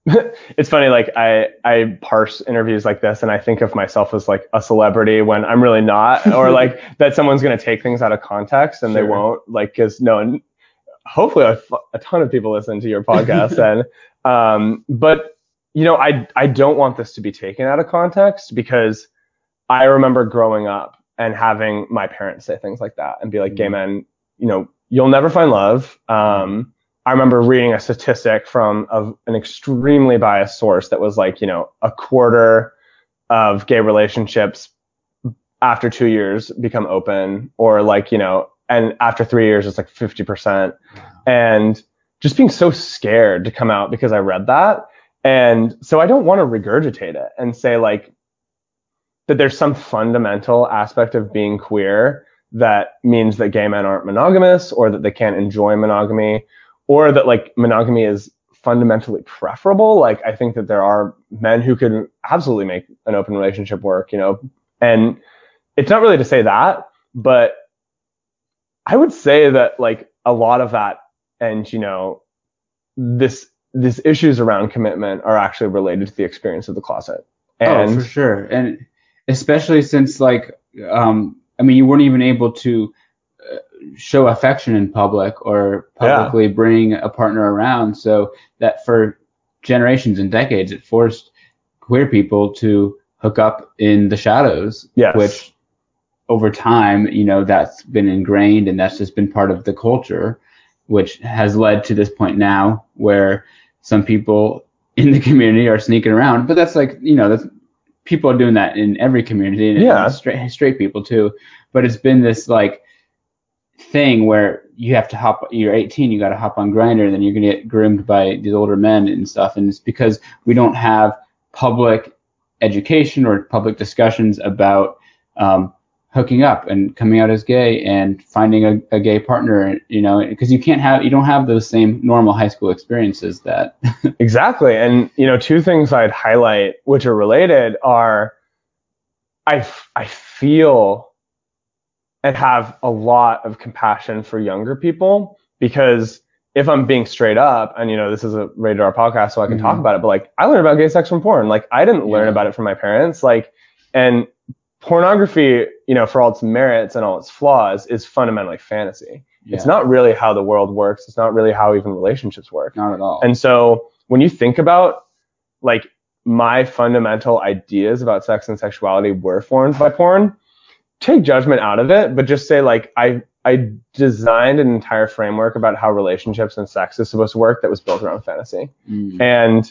it's funny, like I parse interviews like this and I think of myself as like a celebrity when I'm really not, or like that someone's going to take things out of context and they Sure. won't, like, because no one, hopefully a ton of people listen to your podcast. And but I don't want this to be taken out of context, because I remember growing up and having my parents say things like that and be like, gay men, you'll never find love. I remember reading a statistic from an extremely biased source that was like, a quarter of gay relationships after 2 years become open, or like, and after 3 years, it's like 50%. And just being so scared to come out because I read that. And so I don't want to regurgitate it and say like that there's some fundamental aspect of being queer that means that gay men aren't monogamous, or that they can't enjoy monogamy, or that like monogamy is fundamentally preferable. Like, I think that there are men who could absolutely make an open relationship work, and it's not really to say that, but I would say that like a lot of that, and this issues around commitment are actually related to the experience of the closet. And for sure. And especially since like, you weren't even able to show affection in public or publicly bring a partner around. So that for generations and decades, it forced queer people to hook up in the shadows, Yes. which over time, that's been ingrained, and that's just been part of the culture, which has led to this point now where some people in the community are sneaking around. But that's like, that's, people are doing that in every community, and straight people too. But it's been this like thing where you have to you're 18, you got to hop on Grindr, and then you're going to get groomed by these older men and stuff. And it's because we don't have public education or public discussions about hooking up and coming out as gay and finding a gay partner, because you don't have those same normal high school experiences that. Exactly. And, two things I'd highlight which are related are I feel and have a lot of compassion for younger people, because if I'm being straight up, and this is a rated R podcast, so I can talk about it, but like I learned about gay sex from porn. Like I didn't learn about it from my parents. Like, and pornography, for all its merits and all its flaws, is fundamentally fantasy. Yeah. It's not really how the world works. It's not really how even relationships work. Not at all. And so when you think about like my fundamental ideas about sex and sexuality were formed by porn, take judgment out of it, but just say like I designed an entire framework about how relationships and sex is supposed to work that was built around fantasy. And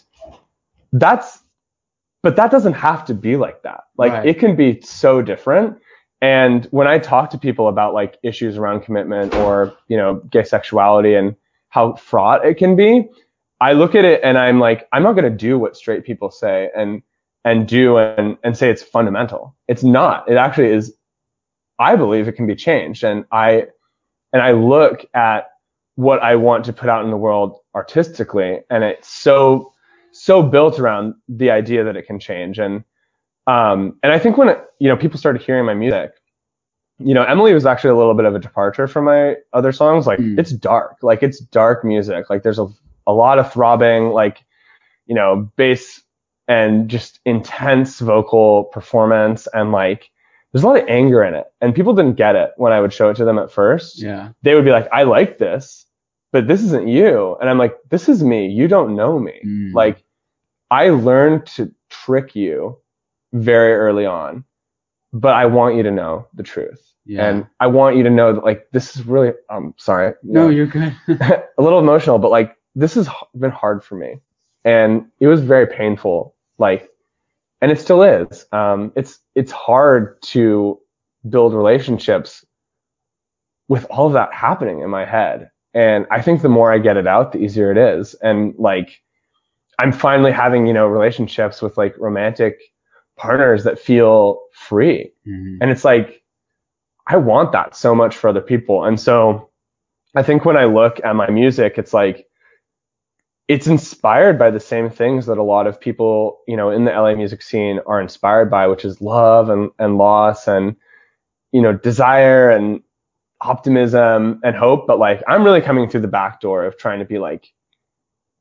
but that doesn't have to be like that. Like right. It can be so different. And when I talk to people about like issues around commitment or, gay sexuality and how fraught it can be, I look at it and I'm like, I'm not going to do what straight people say and do and say it's fundamental. It's not. It actually is. I believe it can be changed. And I look at what I want to put out in the world artistically, and it's so built around the idea that it can change. And I think when people started hearing my music, Emily was actually a little bit of a departure from my other songs. Like it's dark, like it's dark music. Like there's a lot of throbbing, like, bass and just intense vocal performance, and like there's a lot of anger in it. And people didn't get it when I would show it to them at first. Yeah. They would be like, I like this, but this isn't you. And I'm like, this is me. You don't know me. Like I learned to trick you very early on, but I want you to know the truth. Yeah. And I want you to know that like, this is really, sorry. No, you're good. A little emotional, but like, this has been hard for me. And it was very painful. Like, and it still is. It's hard to build relationships with all of that happening in my head. And I think the more I get it out, the easier it is. And like, I'm finally having, relationships with like romantic partners that feel free. And it's like, I want that so much for other people. And so I think when I look at my music, it's like, it's inspired by the same things that a lot of people, in the LA music scene are inspired by, which is love and loss and, desire and optimism and hope. But like, I'm really coming through the back door of trying to be like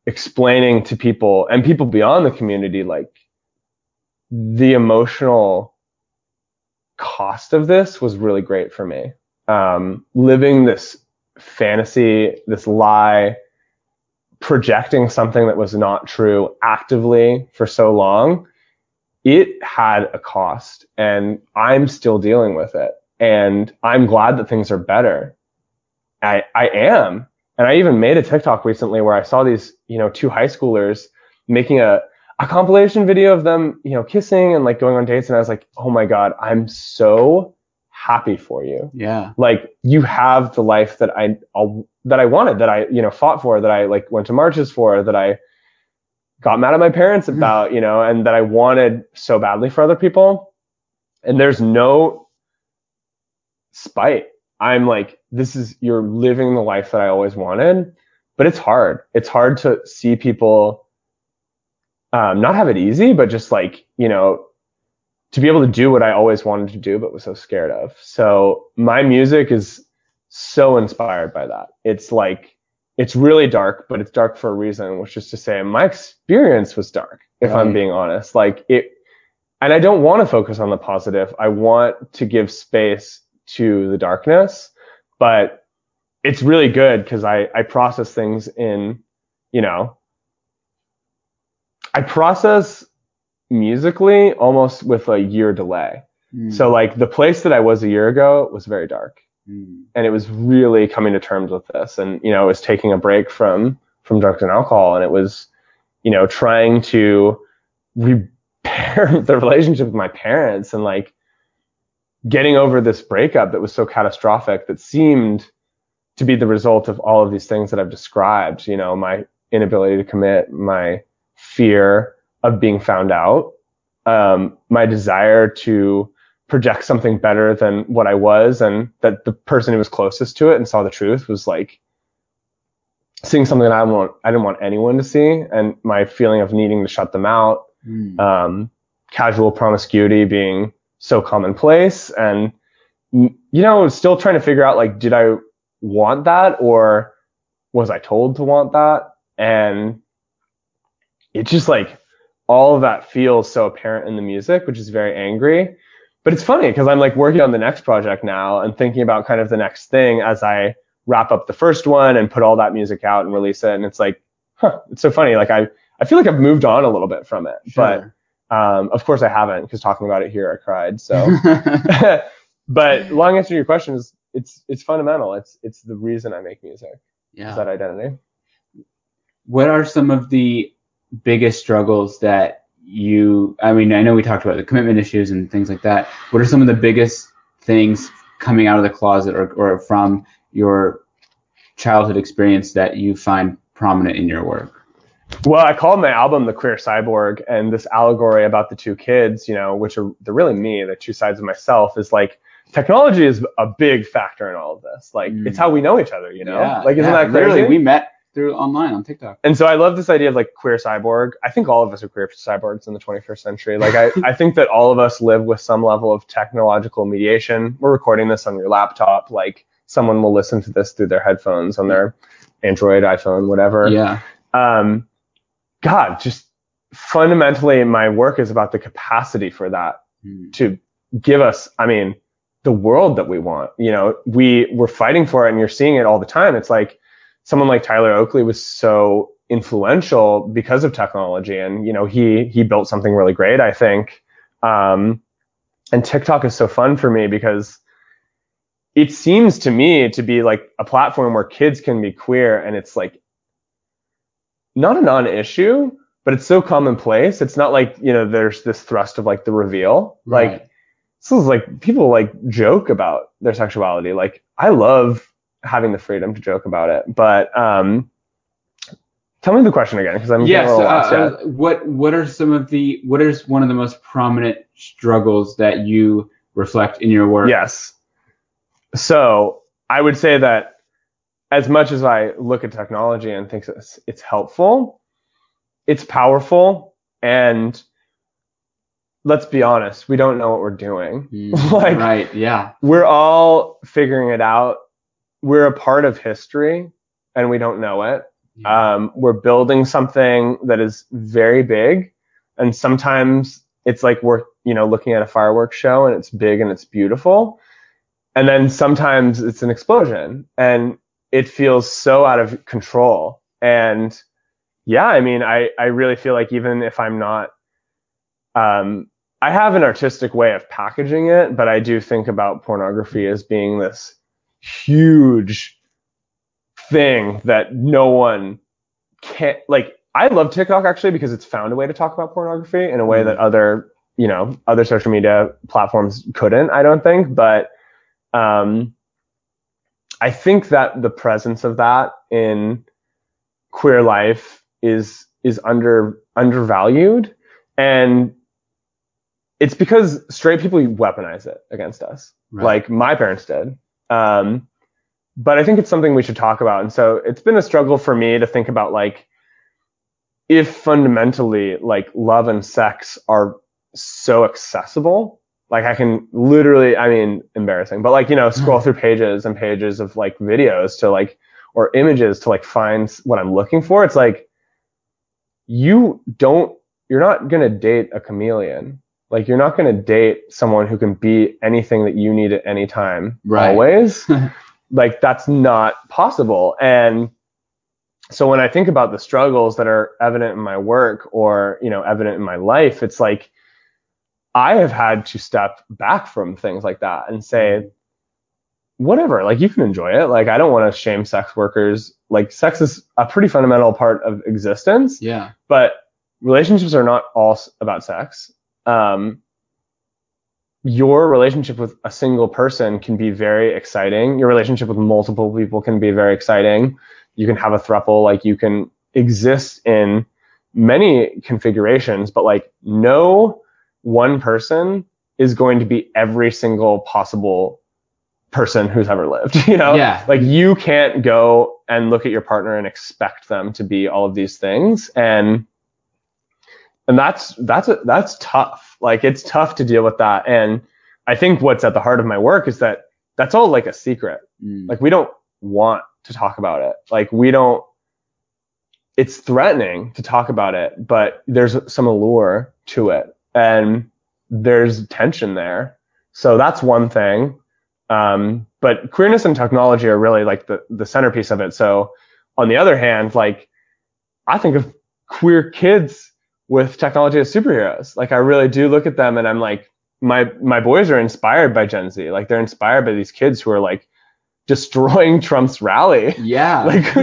explaining to people and people beyond the community, like, the emotional cost of this was really great for me. Living this fantasy, this lie, projecting something that was not true actively for so long, it had a cost, and I'm still dealing with it. And I'm glad that things are better. I am. And I even made a TikTok recently where I saw these, two high schoolers making a compilation video of them, kissing and like going on dates. And I was like, oh my God, I'm so happy for you. Yeah. Like, you have the life that I wanted, that I, fought for, that I like went to marches for, that I got mad at my parents about, and that I wanted so badly for other people. And there's no spite. I'm like, you're living the life that I always wanted, but it's hard. It's hard to see people not have it easy, but just like, to be able to do what I always wanted to do, but was so scared of. So my music is so inspired by that. It's like, it's really dark, but it's dark for a reason, which is to say my experience was dark, if I'm being honest. Like it, and I don't want to focus on the positive. I want to give space to the darkness, but it's really good because I process things in, I process musically almost with a year delay. So like the place that I was a year ago was very dark. And it was really coming to terms with this. And, it was taking a break from drugs and alcohol. And it was, trying to repair the relationship with my parents and like getting over this breakup that was so catastrophic, that seemed to be the result of all of these things that I've described, my inability to commit, my fear of being found out, my desire to project something better than what I was, and that the person who was closest to it and saw the truth was like seeing something that I didn't want anyone to see, and my feeling of needing to shut them out, casual promiscuity being so commonplace, and still trying to figure out, like, did I want that, or was I told to want that? And it's just like all of that feels so apparent in the music, which is very angry. But it's funny because I'm like working on the next project now and thinking about kind of the next thing as I wrap up the first one and put all that music out and release it. And it's like, it's so funny. Like I feel like I've moved on a little bit from it, sure. But of course I haven't, because talking about it here, I cried. So, but long answer to your question is it's fundamental. It's the reason I make music. Yeah. Is that identity. What are some of the biggest struggles that I know we talked about the commitment issues and things like that. What are some of the biggest things coming out of the closet or from your childhood experience that you find prominent in your work? Well, I called my album The Queer Cyborg, and this allegory about the two kids, which they're really me, the two sides of myself, is like, technology is a big factor in all of this. Like, it's how we know each other, Yeah, like, isn't that crazy? Literally, we met through online on TikTok. And so I love this idea of like queer cyborg. I think all of us are queer cyborgs in the 21st century. Like I think that all of us live with some level of technological mediation. We're recording this on your laptop. Like someone will listen to this through their headphones on their Android, iPhone, whatever. Yeah. God, just fundamentally my work is about the capacity for that to give us, the world that we want. We're fighting for it, and you're seeing it all the time. It's like, someone like Tyler Oakley was so influential because of technology, and he built something really great, I think. And TikTok is so fun for me because it seems to me to be like a platform where kids can be queer, and it's like not a non-issue, but it's so commonplace. It's not like, there's this thrust of like the reveal. Right. Like this is like people like joke about their sexuality. Like I love having the freedom to joke about it. But tell me the question again, because I'm getting a little lost. What is one of the most prominent struggles that you reflect in your work? Yes. So I would say that as much as I look at technology and think it's helpful, it's powerful, and let's be honest, we don't know what we're doing. Right, yeah. We're all figuring it out. We're a part of history, and we don't know it. Yeah. We're building something that is very big, and sometimes it's like we're looking at a fireworks show and it's big and it's beautiful, and then sometimes it's an explosion and it feels so out of control. And yeah, I mean, I really feel like even if I'm not, I have an artistic way of packaging it, but I do think about pornography as being this huge thing that no one can't, like, I love TikTok actually because it's found a way to talk about pornography in a way that other social media platforms couldn't, I don't think. But um, I think that the presence of that in queer life is undervalued, and it's because straight people weaponize it against us, Right. like my parents did. Um, but I think it's something we should talk about, and so it's been a struggle for me to think about, like, if fundamentally, like, love and sex are so accessible, like I can literally, I mean, embarrassing, but like, scroll through pages and pages of like videos to like, or images to like find what I'm looking for. It's like, you're not going to date a chameleon. Like, you're not going to date someone who can be anything that you need at any time, Right. always. Like, that's not possible. And so when I think about the struggles that are evident in my work or, evident in my life, it's like I have had to step back from things like that and say, whatever, like, you can enjoy it. Like, I don't want to shame sex workers. Like, sex is a pretty fundamental part of existence. Yeah. But relationships are not all about sex. Your relationship with a single person can be very exciting. Your relationship with multiple people can be very exciting. You can have a throuple, like, you can exist in many configurations, but like, no one person is going to be every single possible person who's ever lived, Yeah. Like, you can't go and look at your partner and expect them to be all of these things. And that's tough. Like, it's tough to deal with that. And I think what's at the heart of my work is that that's all like a secret. Like, we don't want to talk about it. Like, it's threatening to talk about it, but there's some allure to it and there's tension there. So that's one thing. But queerness and technology are really like the centerpiece of it. So on the other hand, like, I think of queer kids with technology as superheroes. Like, I really do look at them and I'm like, my boys are inspired by Gen Z. Like, they're inspired by these kids who are like destroying Trump's rally. Yeah. Like,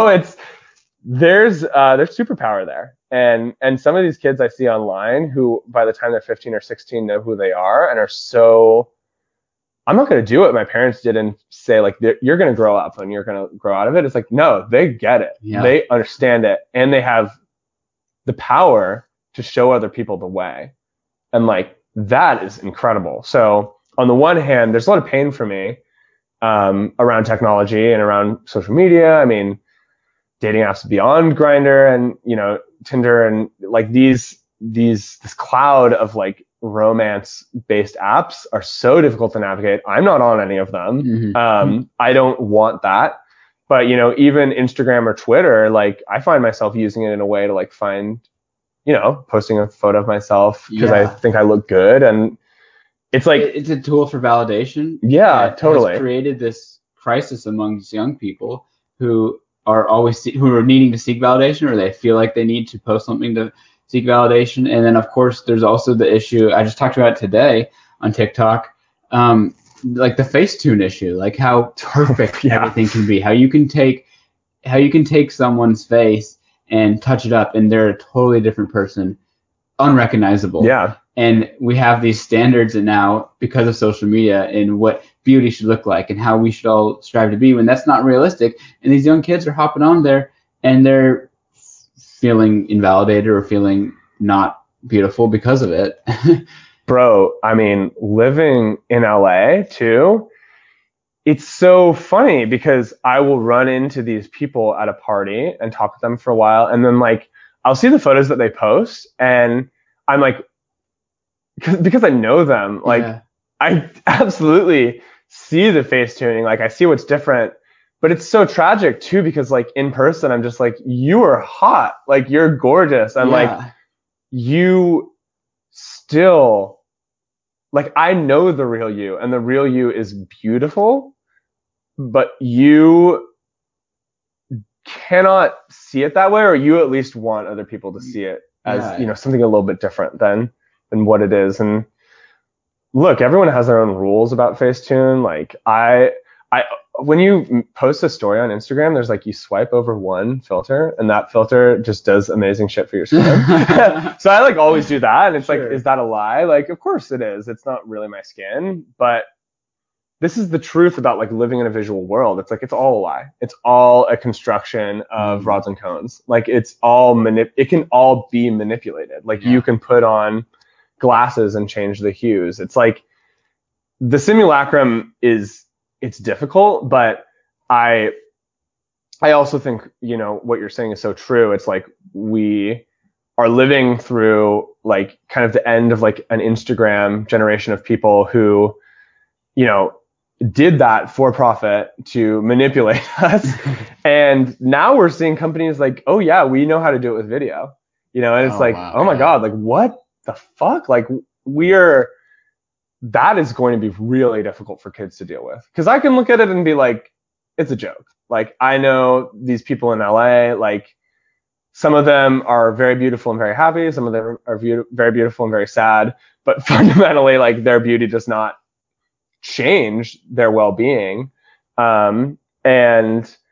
there's superpower there. And some of these kids I see online who by the time they're 15 or 16 know who they are and are so, I'm not going to do what my parents did and say, like, you're going to grow up and you're going to grow out of it. It's like, no, they get it. Yeah. They understand it. And they have the power to show other people the way. And like, that is incredible. So on the one hand, there's a lot of pain for me around technology and around social media. I mean, dating apps beyond Grindr and, Tinder and like this cloud of like romance based apps are so difficult to navigate. I'm not on any of them. I don't want that. But, even Instagram or Twitter, like, I find myself using it in a way to like find, posting a photo of myself because I think I look good. And it's like, it's a tool for validation. Yeah, totally. Has created this crisis amongst young people who are who are needing to seek validation, or they feel like they need to post something to seek validation. And then of course there's also the issue I just talked about today on TikTok, like the Facetune issue, like how perfect everything can be, how you can take someone's face and touch it up and they're a totally different person, unrecognizable. Yeah. And we have these standards and now because of social media and what beauty should look like and how we should all strive to be when that's not realistic. And these young kids are hopping on there and they're feeling invalidated or feeling not beautiful because of it. Bro, I mean, living in LA too, it's so funny because I will run into these people at a party and talk with them for a while. And then like, I'll see the photos that they post and I'm like, because I know them, like, I absolutely see the face tuning. Like, I see what's different, but it's so tragic too, because like in person, I'm just like, you are hot, like you're gorgeous, and like you still, like I know the real you, and the real you is beautiful, but you cannot see it that way, or you at least want other people to see it as, you know, something a little bit different than what it is. And look, everyone has their own rules about Facetune. Like I when you post a story on Instagram, there's like, you swipe over one filter and that filter just does amazing shit for your skin. So I like always do that. And it's like, is that a lie? Like, of course it is. It's not really my skin, but this is the truth about like living in a visual world. It's like, it's all a lie. It's all a construction of rods and cones. Like it's all it can all be manipulated. Like you can put on glasses and change the hues. It's like the simulacrum it's difficult, but I also think, you know, what you're saying is so true. It's like we are living through like kind of the end of like an Instagram generation of people who, you know, did that for profit to manipulate us. And now we're seeing companies like, oh yeah, we know how to do it with video, you know, and it's oh my God, like what the fuck? Like that is going to be really difficult for kids to deal with. Cause I can look at it and be like, it's a joke. Like I know these people in LA, like some of them are very beautiful and very happy. Some of them are very beautiful and very sad, but fundamentally like their beauty does not change their well-being. And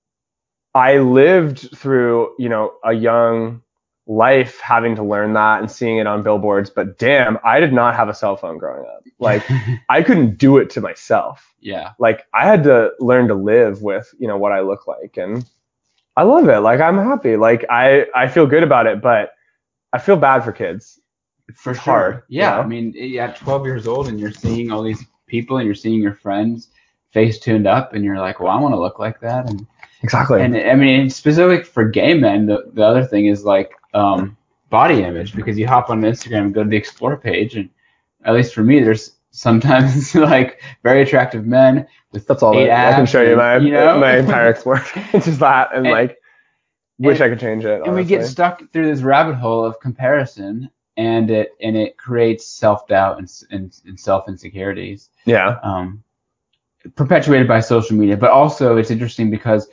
I lived through, you know, a young life having to learn that and seeing it on billboards, but damn, I did not have a cell phone growing up. Like I couldn't do it to myself. Yeah. Like I had to learn to live with, you know, what I look like, and I love it. Like I'm happy. Like I feel good about it, but I feel bad for kids. For sure. Hard, yeah. You know? I mean, at 12 years old and you're seeing all these people and you're seeing your friends face tuned up and you're like, well, I want to look like that. And exactly. And I mean, specific for gay men, the other thing is like body image, because you hop on Instagram and go to the explore page, and at least for me, there's sometimes like very attractive men with that's all 8 abs. I can show you my my entire explore. It's just that, and like wish I could change it. Honestly. And we get stuck through this rabbit hole of comparison, and it creates self-doubt and self-insecurities. Yeah. Perpetuated by social media, but also it's interesting because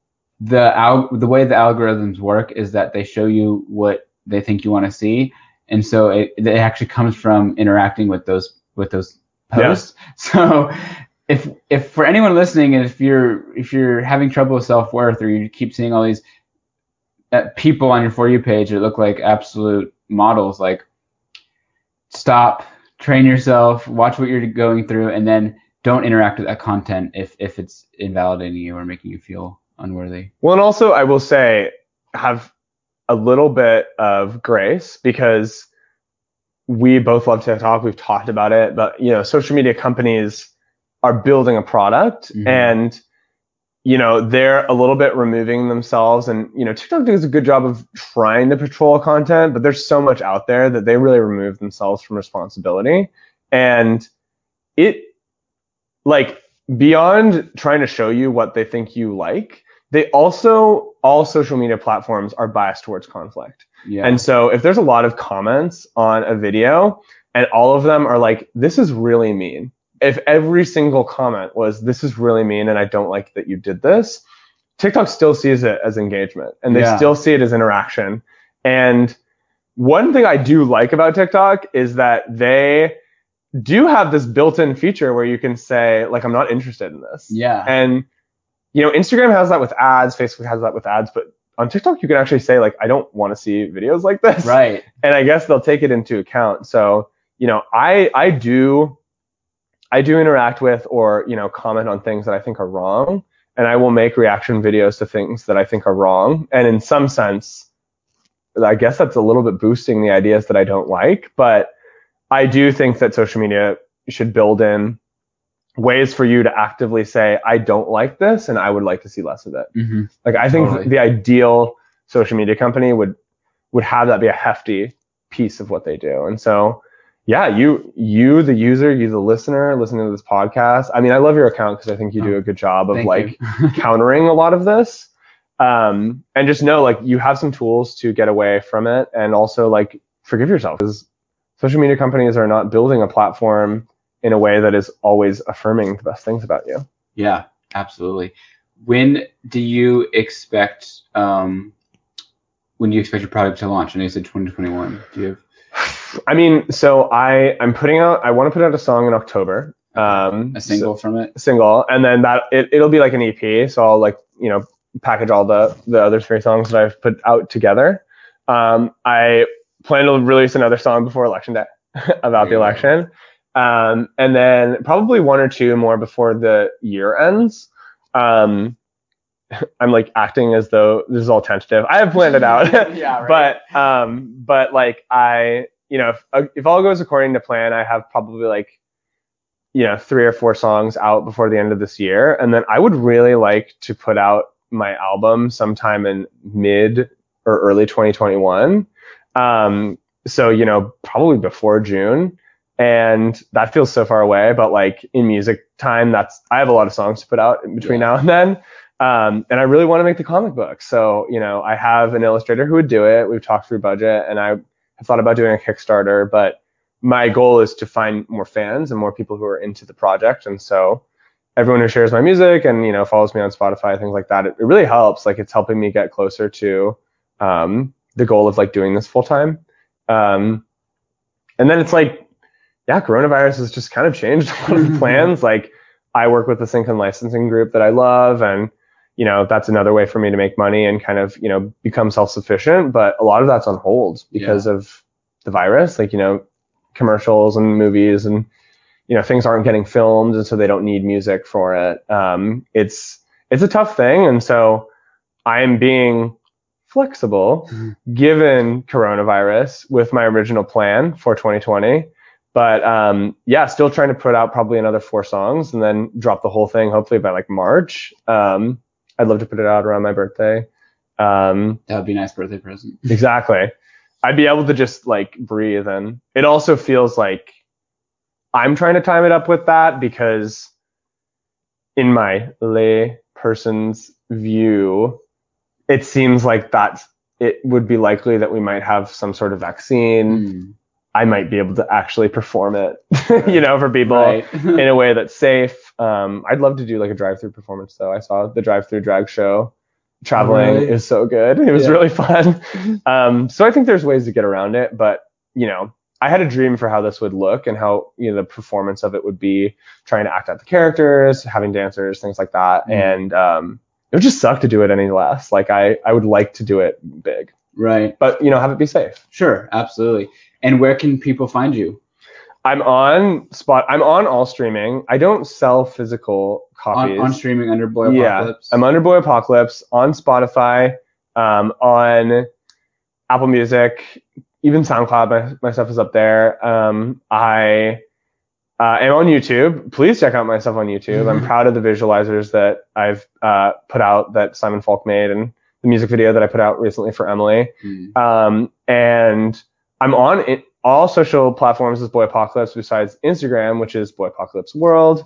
the way the algorithms work is that they show you what they think you want to see, and so it actually comes from interacting with those posts. Yeah. So if for anyone listening, if you're having trouble with self-worth, or you keep seeing all these people on your For You page that look like absolute models, like stop, train yourself, watch what you're going through, and then don't interact with that content if it's invalidating you or making you feel unworthy. Well, and also I will say, have a little bit of grace, because we both love TikTok. We've talked about it, but you know, social media companies are building a product, and you know, they're a little bit removing themselves, and you know, TikTok does a good job of trying to patrol content, but there's so much out there that they really remove themselves from responsibility. And it, like, beyond trying to show you what they think you like, they also, all social media platforms are biased towards conflict. Yeah. And so if there's a lot of comments on a video and all of them are like, this is really mean. If every single comment was, this is really mean and I don't like that you did this, TikTok still sees it as engagement, and they still see it as interaction. And one thing I do like about TikTok is that they do have this built-in feature where you can say, like, I'm not interested in this. Yeah. And, you know, Instagram has that with ads, Facebook has that with ads, but on TikTok, you can actually say, like, I don't want to see videos like this. Right. And I guess they'll take it into account. So, you know, I do interact with, or, you know, comment on things that I think are wrong. And I will make reaction videos to things that I think are wrong. And in some sense, I guess that's a little bit boosting the ideas that I don't like. But I do think that social media should build in ways for you to actively say, I don't like this and I would like to see less of it. Mm-hmm. Like, I think the ideal social media company would have that be a hefty piece of what they do. And so yeah, you the user, you the listener listening to this podcast. I mean, I love your account because I think you do a good job of like countering a lot of this. And just know like you have some tools to get away from it, and also like forgive yourself, because social media companies are not building a platform in a way that is always affirming the best things about you. Yeah, absolutely. When do you expect your product to launch? I know you said 2021. Do you have... I mean, so I want to put out a song in October. A single from it? Single, and then it'll be like an EP. So I'll like, package all the other 3 songs that I've put out together. I plan to release another song before election day about the election. And then probably 1 or 2 more before the year ends. I'm like acting as though this is all tentative. I have planned it out. Yeah, right. But like if all goes according to plan, I have probably like, 3 or 4 songs out before the end of this year. And then I would really like to put out my album sometime in mid or early 2021. So, probably before June. And that feels so far away, but like in music time, I have a lot of songs to put out in between now and then. And I really want to make the comic book. So, I have an illustrator who would do it. We've talked through budget, and I have thought about doing a Kickstarter, but my goal is to find more fans and more people who are into the project. And so everyone who shares my music and, follows me on Spotify, things like that, it really helps. Like it's helping me get closer to the goal of like doing this full time. And then it's like, yeah, coronavirus has just kind of changed a lot of the plans. Like I work with the sync and licensing group that I love, and that's another way for me to make money and kind of, become self-sufficient. But a lot of that's on hold because of the virus. Like, commercials and movies and, things aren't getting filmed, and so they don't need music for it. It's a tough thing. And so I am being flexible given coronavirus with my original plan for 2020. But still trying to put out probably another 4 songs and then drop the whole thing hopefully by like March. I'd love to put it out around my birthday. That would be a nice birthday present. Exactly. I'd be able to just like breathe. And it also feels like I'm trying to time it up with that, because in my lay person's view, it seems like it would be likely that we might have some sort of vaccine. I might be able to actually perform it, for people in a way that's safe. I'd love to do like a drive-through performance though. I saw the drive-through drag show. Traveling is so good. It was really fun. So I think there's ways to get around it, but I had a dream for how this would look and how, the performance of it would be, trying to act out the characters, having dancers, things like that. And it would just suck to do it any less. Like I would like to do it big. Right. But, have it be safe. Sure. Absolutely. And where can people find you? I'm on all streaming. I don't sell physical copies. On streaming under Boy Apocalypse? Yeah, I'm under Boy Apocalypse on Spotify, on Apple Music, even SoundCloud. My stuff is up there. I am on YouTube. Please check out my stuff on YouTube. I'm proud of the visualizers that I've put out that Simon Falk made, and the music video that I put out recently for Emily. And I'm on all social platforms as Boy Apocalypse, besides Instagram, which is Boy Apocalypse World,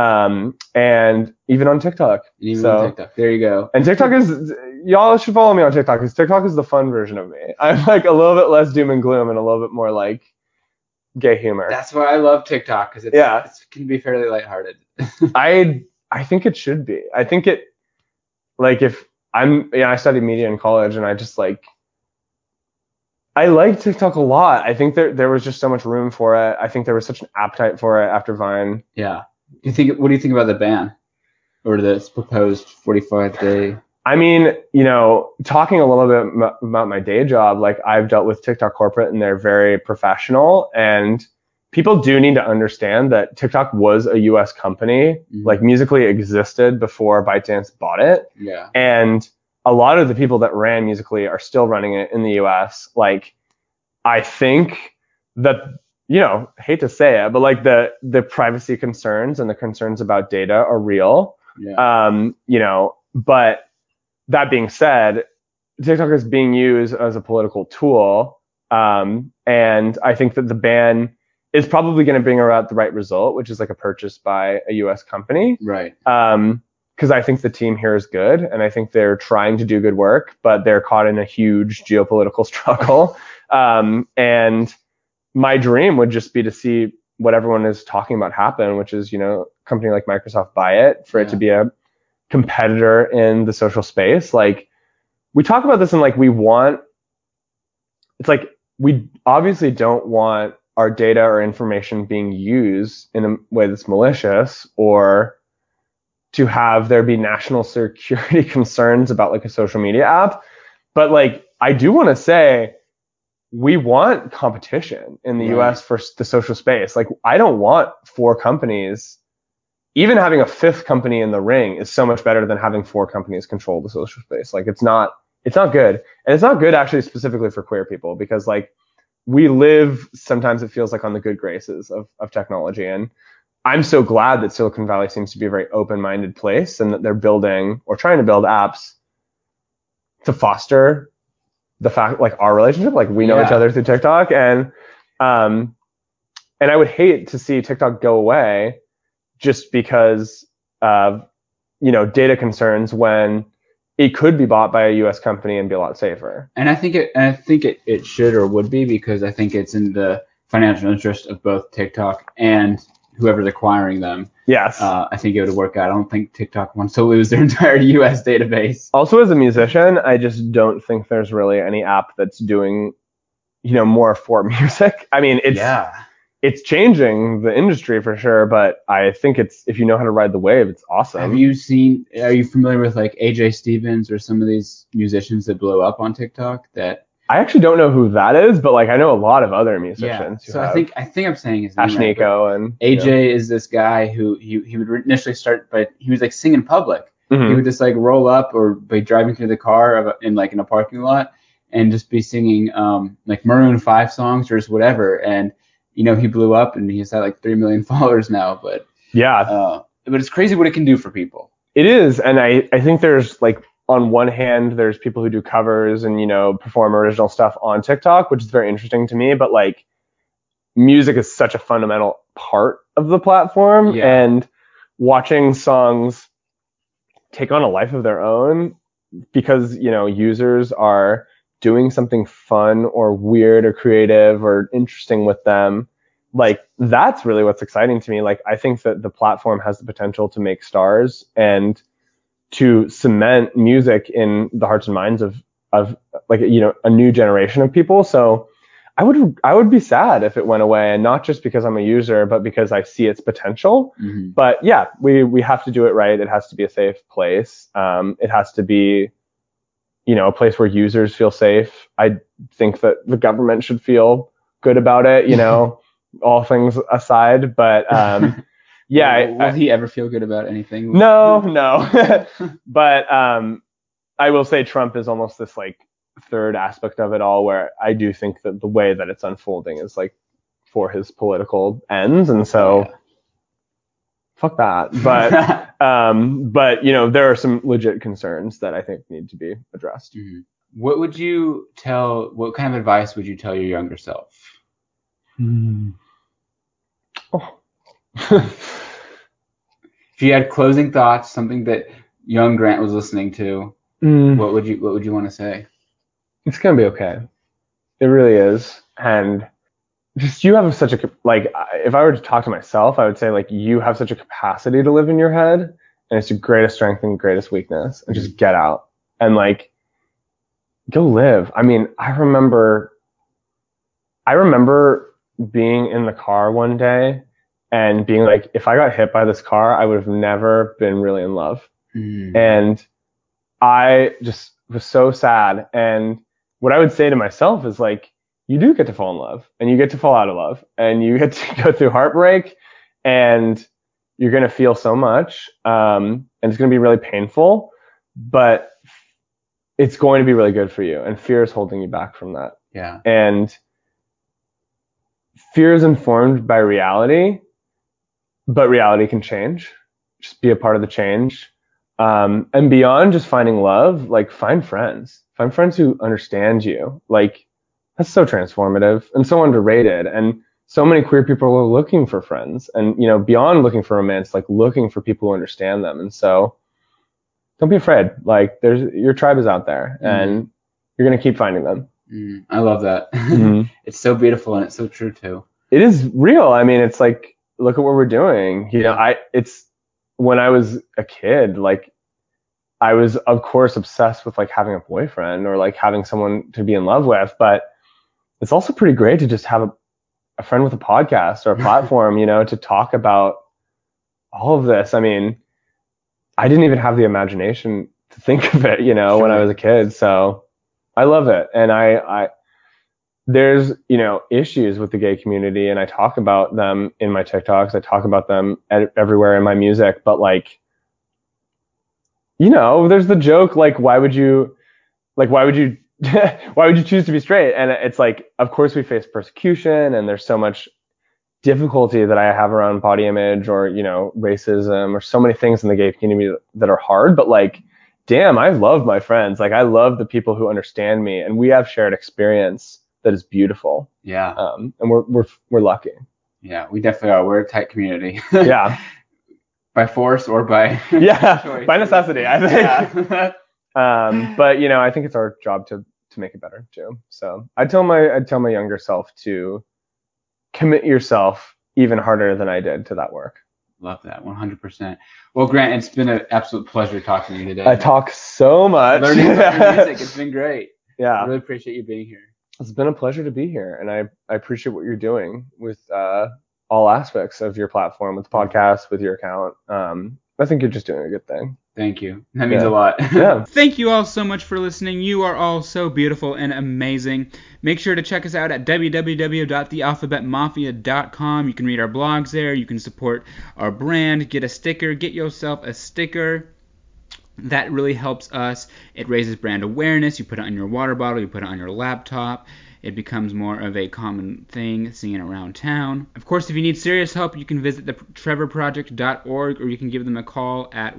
and even on TikTok. On TikTok. There you go. And TikTok y'all should follow me on TikTok, because TikTok is the fun version of me. I'm like a little bit less doom and gloom and a little bit more like gay humor. That's why I love TikTok, because it can be fairly lighthearted. I think it should be. I think it, like, if I studied media in college, and I like TikTok a lot. I think there was just so much room for it. I think there was such an appetite for it after Vine. Yeah. What do you think about the ban, or this proposed 45-day? I mean, talking a little bit about my day job, like I've dealt with TikTok corporate, and they're very professional, and people do need to understand that TikTok was a US company. Like Musical.ly existed before ByteDance bought it. Yeah. And a lot of the people that ran Musical.ly are still running it in the US. Like, I think that, hate to say it, but like the privacy concerns and the concerns about data are real. Yeah. But that being said, TikTok is being used as a political tool. And I think that the ban is probably going to bring about the right result, which is like a purchase by a US company. Right. Because I think the team here is good, and I think they're trying to do good work, but they're caught in a huge geopolitical struggle. And my dream would just be to see what everyone is talking about happen, which is, a company like Microsoft buy it, for it to be a competitor in the social space. Like, we talk about this, and like it's like we obviously don't want our data or information being used in a way that's malicious, or to have there be national security concerns about like a social media app. But like, I do want to say, we want competition in the US for the social space. Like, I don't want 4 companies. Even having a 5th company in the ring is so much better than having 4 companies control the social space. Like, it's not good. And it's not good actually specifically for queer people, because like, we live, sometimes it feels like, on the good graces of technology. And I'm so glad that Silicon Valley seems to be a very open-minded place, and that they're building or trying to build apps to foster the fact, like, our relationship, like, we know each other through TikTok. And I would hate to see TikTok go away just because of, data concerns, when it could be bought by a US company and be a lot safer. And I think it should or would be, because I think it's in the financial interest of both TikTok and whoever's acquiring them. Yes. I think it would work out. I don't think TikTok wants to lose their entire US database. Also, as a musician, I just don't think there's really any app that's doing, more for music. I mean, it's changing the industry for sure, but I think if you know how to ride the wave, it's awesome. Are you familiar with like AJ Stevens or some of these musicians that blow up on TikTok? That I actually don't know who that is, but like, I know a lot of other musicians. So I think I'm saying his name right. Ashnikko and AJ is this guy who he would initially start, but he was like singing in public. Mm-hmm. He would just like roll up or be driving through the car in a parking lot and just be singing like Maroon 5 songs or just whatever. And he blew up, and he's had like 3 million followers now. But but it's crazy what it can do for people. It is, and I think there's like, on one hand, there's people who do covers and, perform original stuff on TikTok, which is very interesting to me. But like, music is such a fundamental part of the platform, and watching songs take on a life of their own because, users are doing something fun or weird or creative or interesting with them. Like, that's really what's exciting to me. Like, I think that the platform has the potential to make stars and to cement music in the hearts and minds of like, a new generation of people. So I would be sad if it went away, and not just because I'm a user, but because I see its potential. Mm-hmm. But yeah, we have to do it right. It has to be a safe place. It has to be, a place where users feel safe. I think that the government should feel good about it, all things aside. But will he ever feel good about anything? No. But I will say Trump is almost this like third aspect of it all, where I do think that the way that it's unfolding is like for his political ends, and so fuck that. But but there are some legit concerns that I think need to be addressed. Mm-hmm. What kind of advice would you tell your younger self? Oh. If you had closing thoughts, something that young Grant was listening to, what would you want to say? It's gonna be okay. It really is. And just, you have such a, like, if I were to talk to myself, I would say, like, you have such a capacity to live in your head, and it's your greatest strength and greatest weakness, and just get out and like go live. I mean, I remember being in the car one day and being like, if I got hit by this car, I would have never been really in love. And I just was so sad. And what I would say to myself is like, you do get to fall in love, and you get to fall out of love, and you get to go through heartbreak, and you're going to feel so much. And it's going to be really painful, but it's going to be really good for you. And fear is holding you back from that. Yeah. And fear is informed by reality, but reality can change. Just be a part of the change. And beyond just finding love, like, find friends who understand you. Like, that's so transformative and so underrated. And so many queer people are looking for friends, and beyond looking for romance, like looking for people who understand them. And so don't be afraid. Like your tribe is out there, and you're gonna keep finding them. I love that. It's so beautiful and it's so true too. It is real. I mean, it's like, look at what we're doing. It's when I was a kid, like I was of course obsessed with like having a boyfriend or like having someone to be in love with, but it's also pretty great to just have a friend with a podcast or a platform, to talk about all of this. I mean, I didn't even have the imagination to think of it, Sure. when I was a kid. So I love it. And I there's, issues with the gay community, and I talk about them in my TikToks. I talk about them everywhere in my music, but like, there's the joke, like, why would you why would you choose to be straight? And it's like, of course we face persecution, and there's so much difficulty that I have around body image or, racism, or so many things in the gay community that are hard. But like, damn, I love my friends. Like, I love the people who understand me, and we have shared experience that is beautiful. Yeah. And we're lucky. Yeah, we definitely are. We're a tight community. Yeah. By force or by choice. By necessity, I think. Yeah. But I think it's our job to make it better too. So I'd tell my younger self to commit yourself even harder than I did to that work. Love that, 100%. Well, Grant, it's been an absolute pleasure talking to you today. I talk so much. Learning about your music, it's been great. Yeah. I really appreciate you being here. It's been a pleasure to be here, and I appreciate what you're doing with all aspects of your platform, with the podcast, with your account. I think you're just doing a good thing. Thank you. That means a lot. Yeah. Thank you all so much for listening. You are all so beautiful and amazing. Make sure to check us out at www.thealphabetmafia.com. You can read our blogs there. You can support our brand. Get a sticker. Get yourself a sticker. That really helps us. It raises brand awareness. You put it on your water bottle. You put it on your laptop. It becomes more of a common thing seen around town. Of course, if you need serious help, you can visit thetrevorproject.org, or you can give them a call at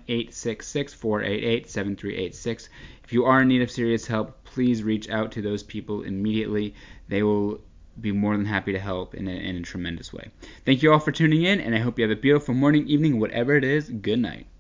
1-866-488-7386. If you are in need of serious help, please reach out to those people immediately. They will be more than happy to help in a tremendous way. Thank you all for tuning in, and I hope you have a beautiful morning, evening, whatever it is. Good night.